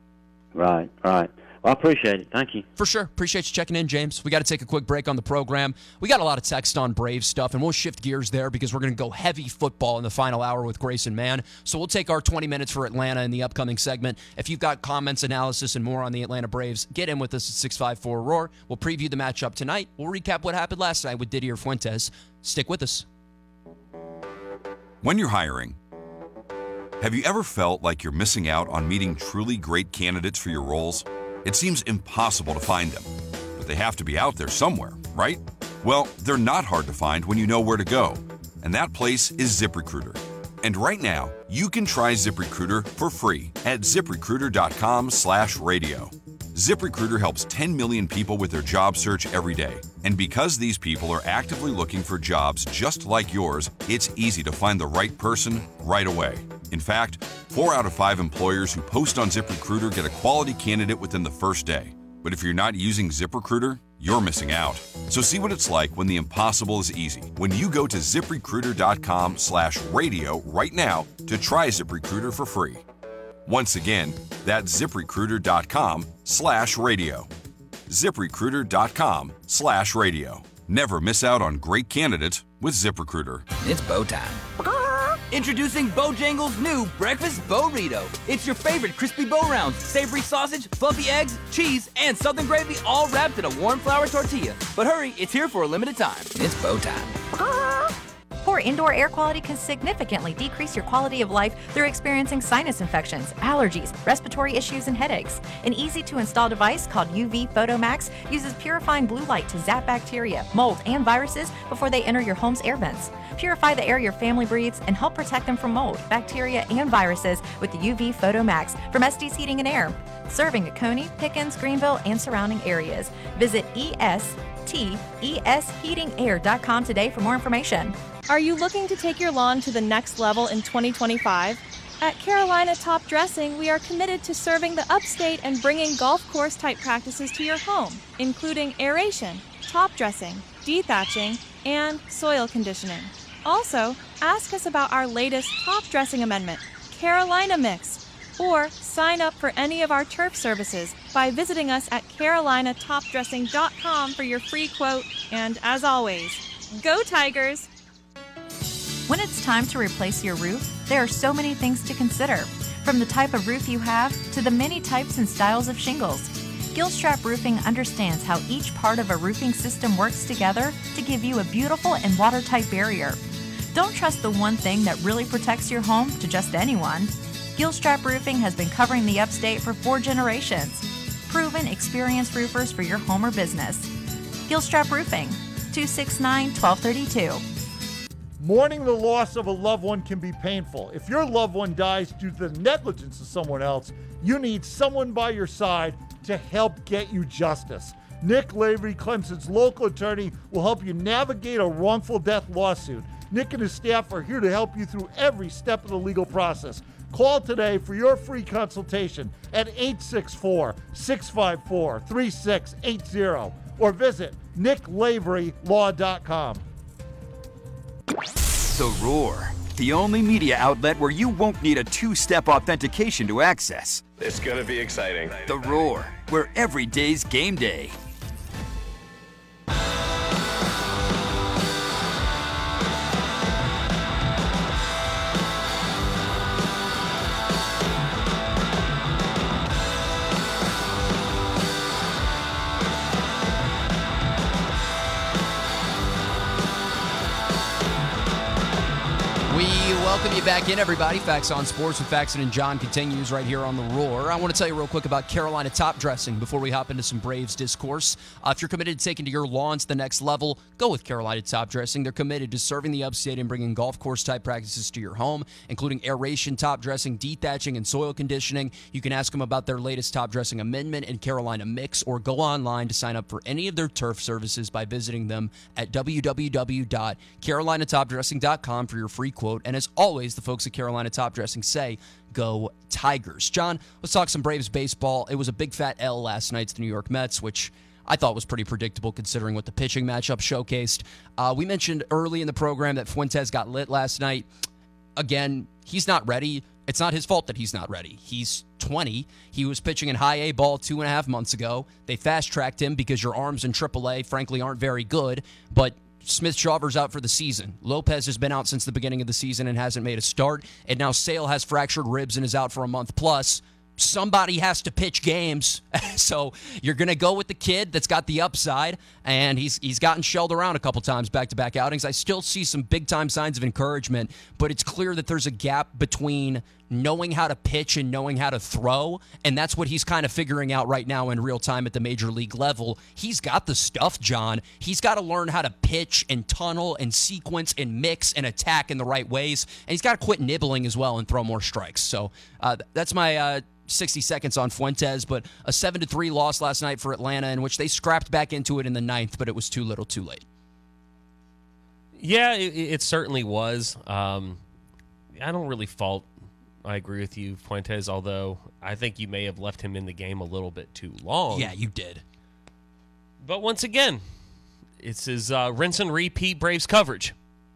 Right, right. Well, I appreciate it. Thank you. For sure. Appreciate you checking in, James. We got to take a quick break on the program. We got a lot of text on Braves stuff, and we'll shift gears there because we're going to go heavy football in the final hour with Grayson Mann. So we'll take our twenty minutes for Atlanta in the upcoming segment. If you've got comments, analysis, and more on the Atlanta Braves, get in with us at six five four roar. We'll preview the matchup tonight. We'll recap what happened last night with Didier Fuentes. Stick with us. When you're hiring, have you ever felt like you're missing out on meeting truly great candidates for your roles? It seems impossible to find them, but they have to be out there somewhere, right? Well, they're not hard to find when you know where to go, and that place is ZipRecruiter. And right now, you can try ZipRecruiter for free at ZipRecruiter.com slash radio. ZipRecruiter helps ten million people with their job search every day. And because these people are actively looking for jobs just like yours, it's easy to find the right person right away. In fact, four out of five employers who post on ZipRecruiter get a quality candidate within the first day. But if you're not using ZipRecruiter, you're missing out. So see what it's like when the impossible is easy. When you go to ZipRecruiter.com slash radio right now to try ZipRecruiter for free. Once again, that's ZipRecruiter.com slash radio. ZipRecruiter.com slash radio. Never miss out on great candidates with ZipRecruiter. It's bow time. Introducing Bojangles' new Breakfast Burrito. It's your favorite crispy bow rounds, savory sausage, fluffy eggs, cheese, and southern gravy all wrapped in a warm flour tortilla. But hurry, it's here for a limited time. It's bow time. Poor indoor air quality can significantly decrease your quality of life through experiencing sinus infections, allergies, respiratory issues, and headaches. An easy-to-install device called U V Photomax uses purifying blue light to zap bacteria, mold, and viruses before they enter your home's air vents. Purify the air your family breathes and help protect them from mold, bacteria, and viruses with the U V Photomax from Estes Heating and Air. Serving at Coney, Pickens, Greenville, and surrounding areas. Visit E S T E S heating air dot com today for more information. Are you looking to take your lawn to the next level in twenty twenty-five? At Carolina Top Dressing, we are committed to serving the upstate and bringing golf course type practices to your home, including aeration, top dressing, dethatching, and soil conditioning. Also, ask us about our latest top dressing amendment, Carolina Mix, or sign up for any of our turf services by visiting us at carolina top dressing dot com for your free quote. And as always, go Tigers! When it's time to replace your roof, there are so many things to consider, from the type of roof you have to the many types and styles of shingles. Gilstrap Roofing understands how each part of a roofing system works together to give you a beautiful and watertight barrier. Don't trust the one thing that really protects your home to just anyone. Gilstrap Roofing has been covering the upstate for four generations. Proven, experienced roofers for your home or business. Gilstrap Roofing, two six nine, one two three two. Mourning the loss of a loved one can be painful. If your loved one dies due to the negligence of someone else, you need someone by your side to help get you justice. Nick Lavery, Clemson's local attorney, will help you navigate a wrongful death lawsuit. Nick and his staff are here to help you through every step of the legal process. Call today for your free consultation at eight six four, six five four, three six eight zero or visit nick lavery law dot com. The Roar, the only media outlet where you won't need a two-step authentication to access. It's going to be exciting. The Roar, where every day's game day. Welcome you back in, everybody. Facts on Sports with Faxon and John continues right here on The Roar. I want to tell you real quick about Carolina Top Dressing before we hop into some Braves discourse. Uh, if you're committed to taking to your lawns to the next level, go with Carolina Top Dressing. They're committed to serving the upstate and bringing golf course-type practices to your home, including aeration, top dressing, dethatching, and soil conditioning. You can ask them about their latest top dressing amendment and Carolina Mix, or go online to sign up for any of their turf services by visiting them at w w w dot carolina top dressing dot com for your free quote. And as always, the folks at Carolina Top Dressing say, go Tigers. John, let's talk some Braves baseball. It was a big fat L last night to the New York Mets, which I thought was pretty predictable considering what the pitching matchup showcased. Uh, we mentioned early in the program that Fuentes got lit last night. Again, he's not ready. It's not his fault that he's not ready. He's twenty. He was pitching in high A ball two and a half months ago. They fast-tracked him because your arms in triple A, frankly, aren't very good, but Smith-Shawver's out for the season. Lopez has been out since the beginning of the season and hasn't made a start. And now Sale has fractured ribs and is out for a month plus. Somebody has to pitch games. So you're going to go with the kid that's got the upside, and he's he's gotten shelled around a couple times back-to-back outings. I still see some big-time signs of encouragement, but it's clear that there's a gap between knowing how to pitch and knowing how to throw, and that's what he's kind of figuring out right now in real time at the major league level. He's got the stuff, John. He's got to learn how to pitch and tunnel and sequence and mix and attack in the right ways, and he's got to quit nibbling as well and throw more strikes. So uh, that's my uh, sixty seconds on Fuentes, but a seven to three loss last night for Atlanta, in which they scrapped back into it in the ninth, but it was too little too late. Yeah, it, it certainly was. Um, I don't really fault I agree with you, Fuentes, although I think you may have left him in the game a little bit too long. Yeah, you did. But once again, it's his uh, rinse and repeat Braves coverage.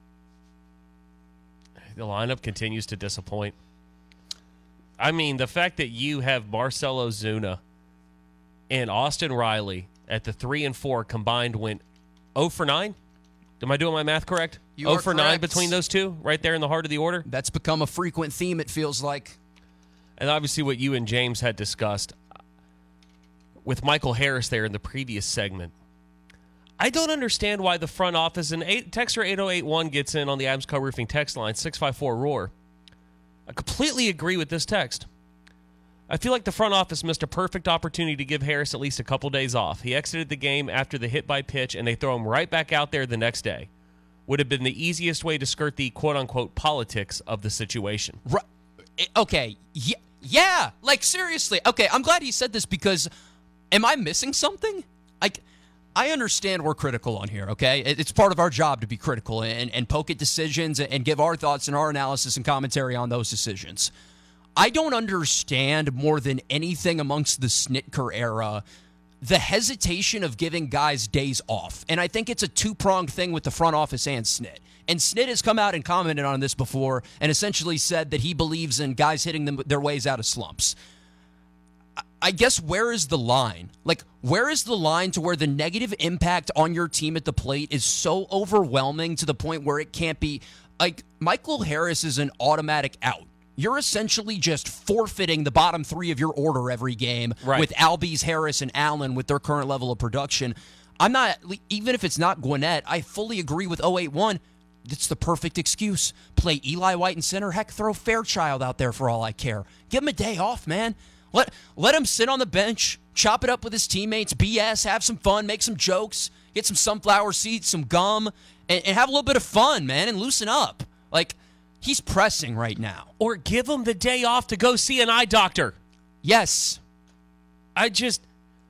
The lineup continues to disappoint. I mean, the fact that you have Marcell Ozuna and Austin Riley at the three and four combined went oh for nine? Am I doing my math correct? You oh for nine between those two, right there in the heart of the order? That's become a frequent theme, it feels like. And obviously what you and James had discussed with Michael Harris there in the previous segment. I don't understand why the front office, and eight, Texter eight oh eight one gets in on the Adams Co Roofing text line, six five four ROAR. I completely agree with this text. I feel like the front office missed a perfect opportunity to give Harris at least a couple days off. He exited the game after the hit by pitch, and they throw him right back out there the next day. Would have been the easiest way to skirt the quote-unquote politics of the situation. Right. Okay. Yeah. Yeah. Like, seriously. Okay, I'm glad he said this because am I missing something? Like, I understand we're critical on here, okay? It's part of our job to be critical and, and poke at decisions and give our thoughts and our analysis and commentary on those decisions. I don't understand more than anything amongst the Snitker era the hesitation of giving guys days off. And I think it's a two-pronged thing with the front office and Snit. And Snit has come out and commented on this before and essentially said that he believes in guys hitting them their ways out of slumps. I guess where is the line? Like, where is the line to where the negative impact on your team at the plate is so overwhelming to the point where it can't be like, Michael Harris is an automatic out. You're essentially just forfeiting the bottom three of your order every game right. with Albies, Harris, and Allen with their current level of production. I'm not, even if it's not Gwinnett, I fully agree with oh eight one. It's the perfect excuse. Play Eli White in center. Heck, throw Fairchild out there for all I care. Give him a day off, man. Let let him sit on the bench, chop it up with his teammates, B S, have some fun, make some jokes, get some sunflower seeds, some gum, and, and have a little bit of fun, man, and loosen up. Like, he's pressing right now. Or give him the day off to go see an eye doctor. Yes. I just...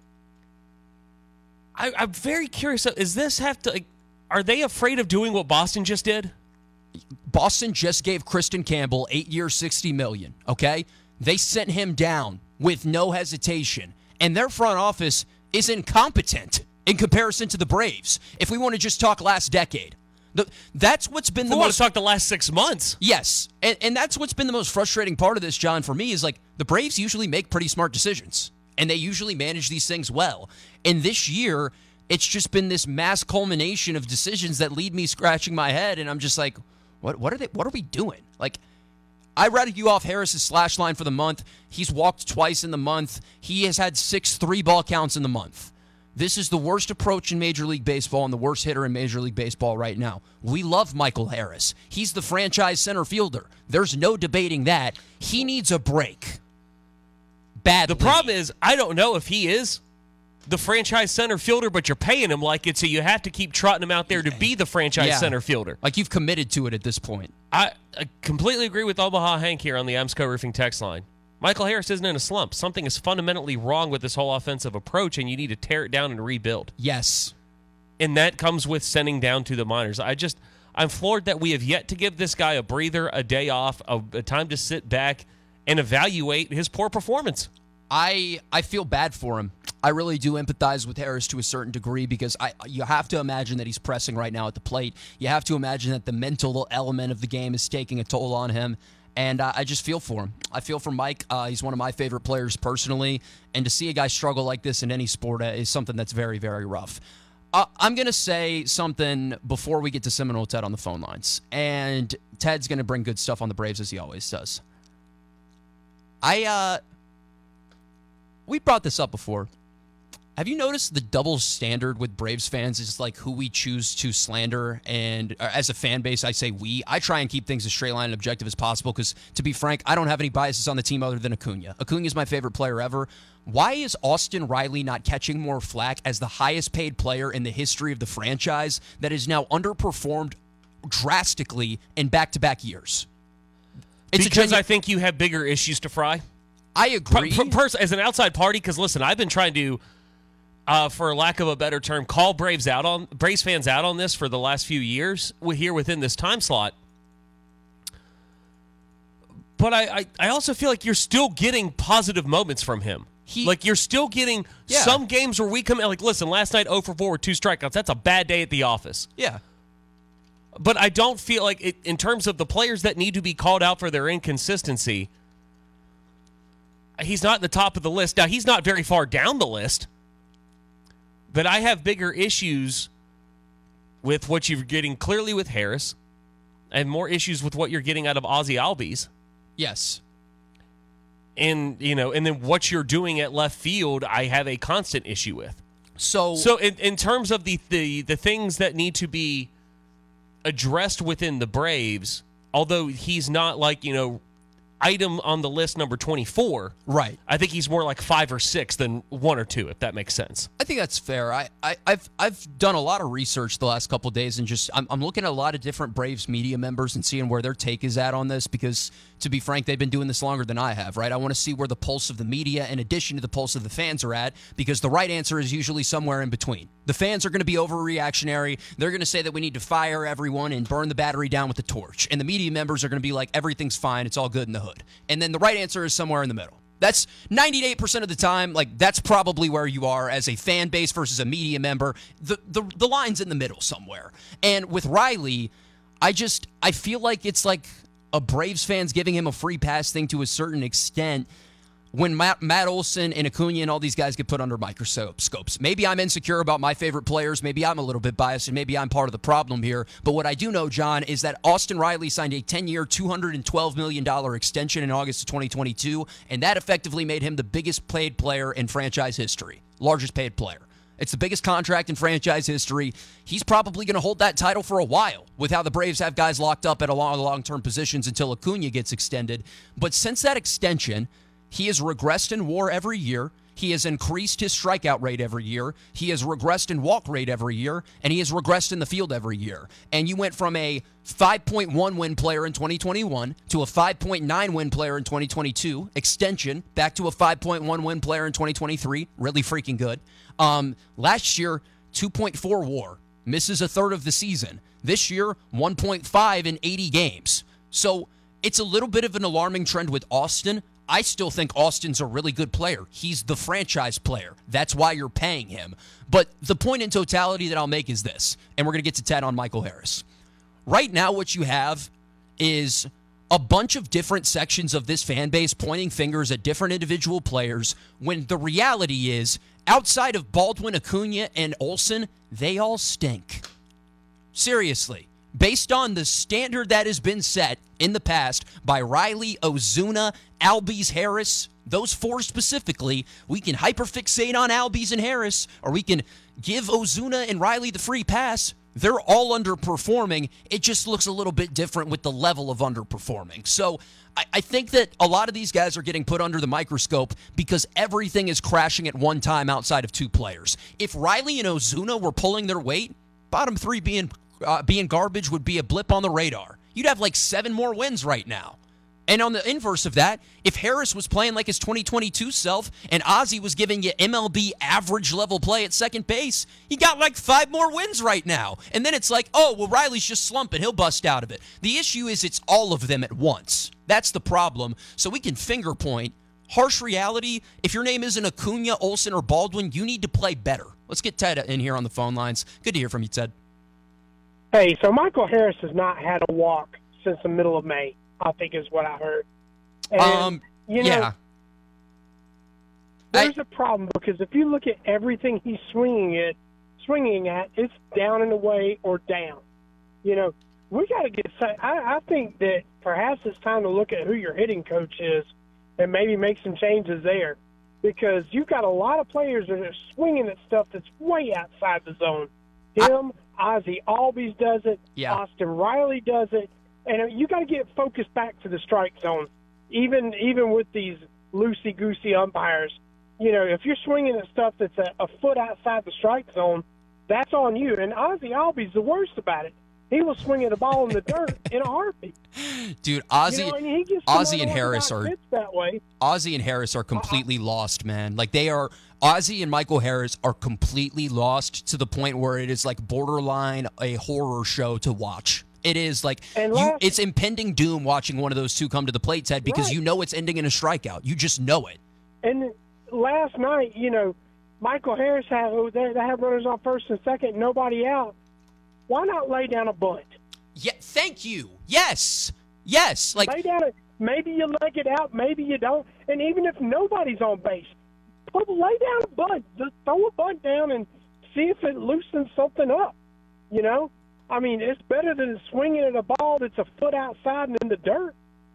I, I'm very curious. Is this have to... Like, are they afraid of doing what Boston just did? Boston just gave Kristen Campbell eight years, sixty million dollars, okay? They sent him down with no hesitation. And their front office is incompetent in comparison to the Braves, if we want to just talk last decade. The, that's what's been we the want most... to talk the last six months. Yes. And, and that's what's been the most frustrating part of this, John, for me, is like the Braves usually make pretty smart decisions. And they usually manage these things well. And this year, it's just been this mass culmination of decisions that lead me scratching my head. And I'm just like, what what are they? What are we doing? Like, I ratted you off Harris's slash line for the month. He's walked twice in the month. He has had six three-ball counts in the month. This is the worst approach in Major League Baseball and the worst hitter in Major League Baseball right now. We love Michael Harris. He's the franchise center fielder. There's no debating that. He needs a break. Badly. The problem is, I don't know if he is the franchise center fielder, but you're paying him like it, so you have to keep trotting him out there to be the franchise Yeah. center fielder. Like you've committed to it at this point. I, I completely agree with Omaha Hank here on the Amsco Roofing text line. Michael Harris isn't in a slump. Something is fundamentally wrong with this whole offensive approach, and you need to tear it down and rebuild. Yes. And that comes with sending down to the minors. I just, I'm floored that we have yet to give this guy a breather, a day off, a, a time to sit back and evaluate his poor performance. I I feel bad for him. I really do empathize with Harris to a certain degree because I you have to imagine that he's pressing right now at the plate. You have to imagine that the mental element of the game is taking a toll on him. And uh, I just feel for him. I feel for Mike. Uh, he's one of my favorite players personally. And to see a guy struggle like this in any sport uh, is something that's very, very rough. Uh, I'm going to say something before we get to Seminole Ted on the phone lines. And Ted's going to bring good stuff on the Braves as he always does. I, uh, we brought this up before. Have you noticed the double standard with Braves fans is like who we choose to slander? And uh, as a fan base, I say we. I try and keep things as straight line and objective as possible because, to be frank, I don't have any biases on the team other than Acuna. Acuna is my favorite player ever. Why is Austin Riley not catching more flack as the highest paid player in the history of the franchise that is now underperformed drastically in back-to-back years? It's because genu- I think you have bigger issues to fry. I agree. Per- per- pers- as an outside party, because listen, I've been trying to... Uh, for lack of a better term, call Braves out on Braves fans out on this for the last few years here within this time slot. But I, I, I also feel like you're still getting positive moments from him. He, like you're still getting yeah. some games where we come like, listen, last night oh for four with two strikeouts. That's a bad day at the office. Yeah. But I don't feel like it, in terms of the players that need to be called out for their inconsistency, he's not at the top of the list. Now, he's not very far down the list. But I have bigger issues with what you're getting clearly with Harris and more issues with what you're getting out of Ozzie Albies. Yes. And, you know, and then what you're doing at left field, I have a constant issue with. So So in, in terms of the, the, the things that need to be addressed within the Braves, although he's not like, you know, item on the list number twenty-four. Right. I think he's more like five or six than one or two, if that makes sense. I think that's fair. I, I, I've I've done a lot of research the last couple of days and just I'm, I'm looking at a lot of different Braves media members and seeing where their take is at on this because, to be frank, they've been doing this longer than I have, right? I want to see where the pulse of the media in addition to the pulse of the fans are at because the right answer is usually somewhere in between. The fans are going to be overreactionary. They're going to say that we need to fire everyone and burn the battery down with the torch. And the media members are going to be like, everything's fine. It's all good in the hood. And then the right answer is somewhere in the middle. That's ninety-eight percent of the time, like, that's probably where you are as a fan base versus a media member. The, the the line's in the middle somewhere. And with Riley, I just, I feel like it's like a Braves fans giving him a free pass thing to a certain extent. when Matt, Matt Olson and Acuna and all these guys get put under microscopes. Maybe I'm insecure about my favorite players. Maybe I'm a little bit biased, and maybe I'm part of the problem here. But what I do know, John, is that Austin Riley signed a ten-year, two hundred twelve million dollars extension in August of twenty twenty-two, and that effectively made him the biggest paid player in franchise history, largest paid player. It's the biggest contract in franchise history. He's probably going to hold that title for a while with how the Braves have guys locked up at a long, long-term positions until Acuna gets extended. But since that extension, he has regressed in WAR every year. He has increased his strikeout rate every year. He has regressed in walk rate every year. And he has regressed in the field every year. And you went from a five point one win player in twenty twenty-one to a five point nine win player in twenty twenty-two. Extension back to a five point one win player in twenty twenty-three. Really freaking good. Um, last year, two point four WAR. Misses a third of the season. This year, one point five in eighty games. So it's a little bit of an alarming trend with Austin. I still think Austin's a really good player. He's the franchise player. That's why you're paying him. But the point in totality that I'll make is this, and we're going to get to Ted on Michael Harris. Right now, what you have is a bunch of different sections of this fan base pointing fingers at different individual players when the reality is, outside of Baldwin, Acuna, and Olson, they all stink. Seriously. Based on the standard that has been set in the past by Riley, Ozuna, Albies, Harris, those four specifically, we can hyperfixate on Albies and Harris, or we can give Ozuna and Riley the free pass. They're all underperforming. It just looks a little bit different with the level of underperforming. So I, I think that a lot of these guys are getting put under the microscope because everything is crashing at one time outside of two players. If Riley and Ozuna were pulling their weight, bottom three being Uh, being garbage would be a blip on the radar. You'd have like seven more wins right now. And on the inverse of that, if Harris was playing like his twenty twenty-two self and Ozzy was giving you M L B average level play at second base, he got like five more wins right now. And then it's like, oh, well, Riley's just slumping. He'll bust out of it. The issue is it's all of them at once. That's the problem. So we can finger point. Harsh reality, if your name isn't Acuna, Olson, or Baldwin, you need to play better. Let's get Ted in here on the phone lines. Good to hear from you, Ted. Hey, so Michael Harris has not had a walk since the middle of May, I think is what I heard. And, um, you know, yeah. There's I, a problem because if you look at everything he's swinging it, swinging at, it's down and away or down. You know, we got to get – I, I think that perhaps it's time to look at who your hitting coach is and maybe make some changes there because you've got a lot of players that are swinging at stuff that's way outside the zone. Him – Ozzy Albies does it. Yeah. Austin Riley does it. And you got to get focused back to the strike zone, even even with these loosey-goosey umpires. You know, if you're swinging at stuff that's a, a foot outside the strike zone, that's on you. And Ozzy Albies, the worst about it, he will swing at a ball in the dirt in a heartbeat. Dude, Ozzy, you know, and he gets Ozzy and Harris are that way. Ozzy and Harris are completely uh, lost, man. Like they are. Ozzy and Michael Harris are completely lost to the point where it is like borderline a horror show to watch. It is like you, last, it's impending doom watching one of those two come to the plate, Ted, because right. you know it's ending in a strikeout. You just know it. And last night, you know, Michael Harris had they have runners on first and second, nobody out. Why not lay down a bunt? Yeah, thank you. Yes, yes. Like lay down a, maybe you leg it out, maybe you don't. And even if nobody's on base, put lay down a bunt. Just throw a bunt down and see if it loosens something up. You know, I mean, it's better than swinging at a ball that's a foot outside and in the dirt.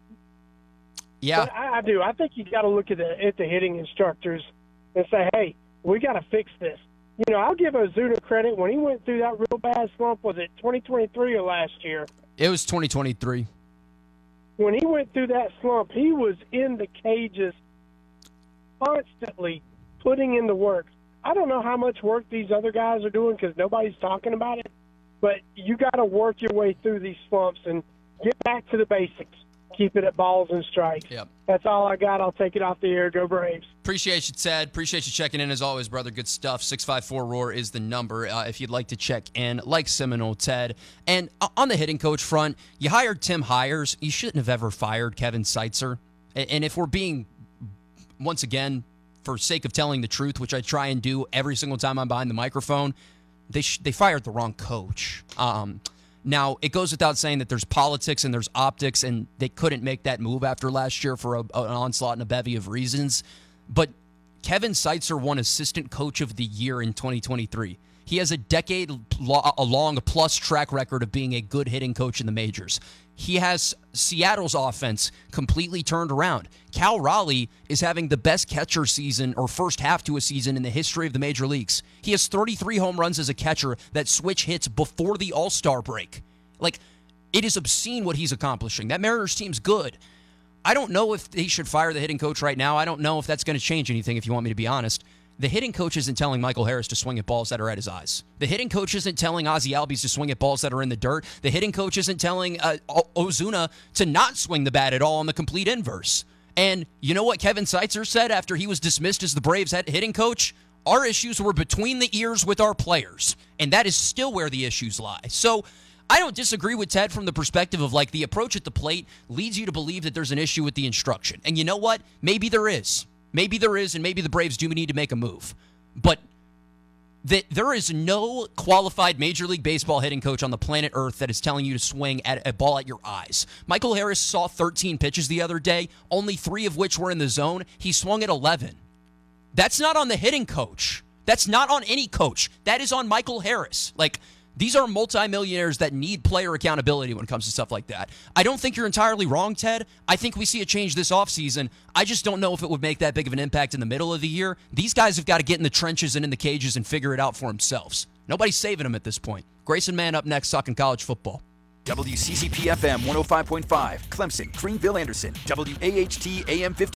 Yeah, but I, I do. I think you got to look at the at the hitting instructors and say, hey, we got to fix this. You know, I'll give Ozuna credit. When he went through that real bad slump, was it twenty twenty-three or last year? It was twenty twenty-three. When he went through that slump, he was in the cages constantly putting in the work. I don't know how much work these other guys are doing because nobody's talking about it, but you got to work your way through these slumps and get back to the basics. Keep it at balls and strikes. Yep. That's all I got. I'll take it off the air. Go Braves. Appreciate you, Ted. Appreciate you checking in as always, brother. Good stuff. six five four R O A R is the number uh, if you'd like to check in, like Seminole Ted. And uh, on the hitting coach front, you hired Tim Hires. You shouldn't have ever fired Kevin Seitzer. And, and if we're being, once again, for sake of telling the truth, which I try and do every single time I'm behind the microphone, they sh- they fired the wrong coach. Um Now, it goes without saying that there's politics and there's optics, and they couldn't make that move after last year for a, an onslaught and a bevy of reasons. But Kevin Seitzer won Assistant Coach of the Year in twenty twenty-three. He has a decade-long plus track record of being a good hitting coach in the majors. He has Seattle's offense completely turned around. Cal Raleigh is having the best catcher season or first half to a season in the history of the major leagues. He has thirty-three home runs as a catcher that switch hits before the All-Star break. Like, it is obscene what he's accomplishing. That Mariners team's good. I don't know if he should fire the hitting coach right now. I don't know if that's going to change anything, if you want me to be honest. The hitting coach isn't telling Michael Harris to swing at balls that are at his eyes. The hitting coach isn't telling Ozzie Albies to swing at balls that are in the dirt. The hitting coach isn't telling uh, o- Ozuna to not swing the bat at all on the complete inverse. And you know what Kevin Seitzer said after he was dismissed as the Braves head hitting coach? Our issues were between the ears with our players. And that is still where the issues lie. So I don't disagree with Ted from the perspective of, like, the approach at the plate leads you to believe that there's an issue with the instruction. And you know what? Maybe there is. Maybe there is, and maybe the Braves do need to make a move. But that there is no qualified Major League Baseball hitting coach on the planet Earth that is telling you to swing at a ball at your eyes. Michael Harris saw thirteen pitches the other day, only three of which were in the zone. He swung at eleven. That's not on the hitting coach. That's not on any coach. That is on Michael Harris. Like, these are multimillionaires that need player accountability when it comes to stuff like that. I don't think you're entirely wrong, Ted. I think we see a change this offseason. I just don't know if it would make that big of an impact in the middle of the year. These guys have got to get in the trenches and in the cages and figure it out for themselves. Nobody's saving them at this point. Grayson Mann up next, talking college football. W C C P F M one oh five point five, Clemson, Greenville, Anderson, W A H T A M fifty.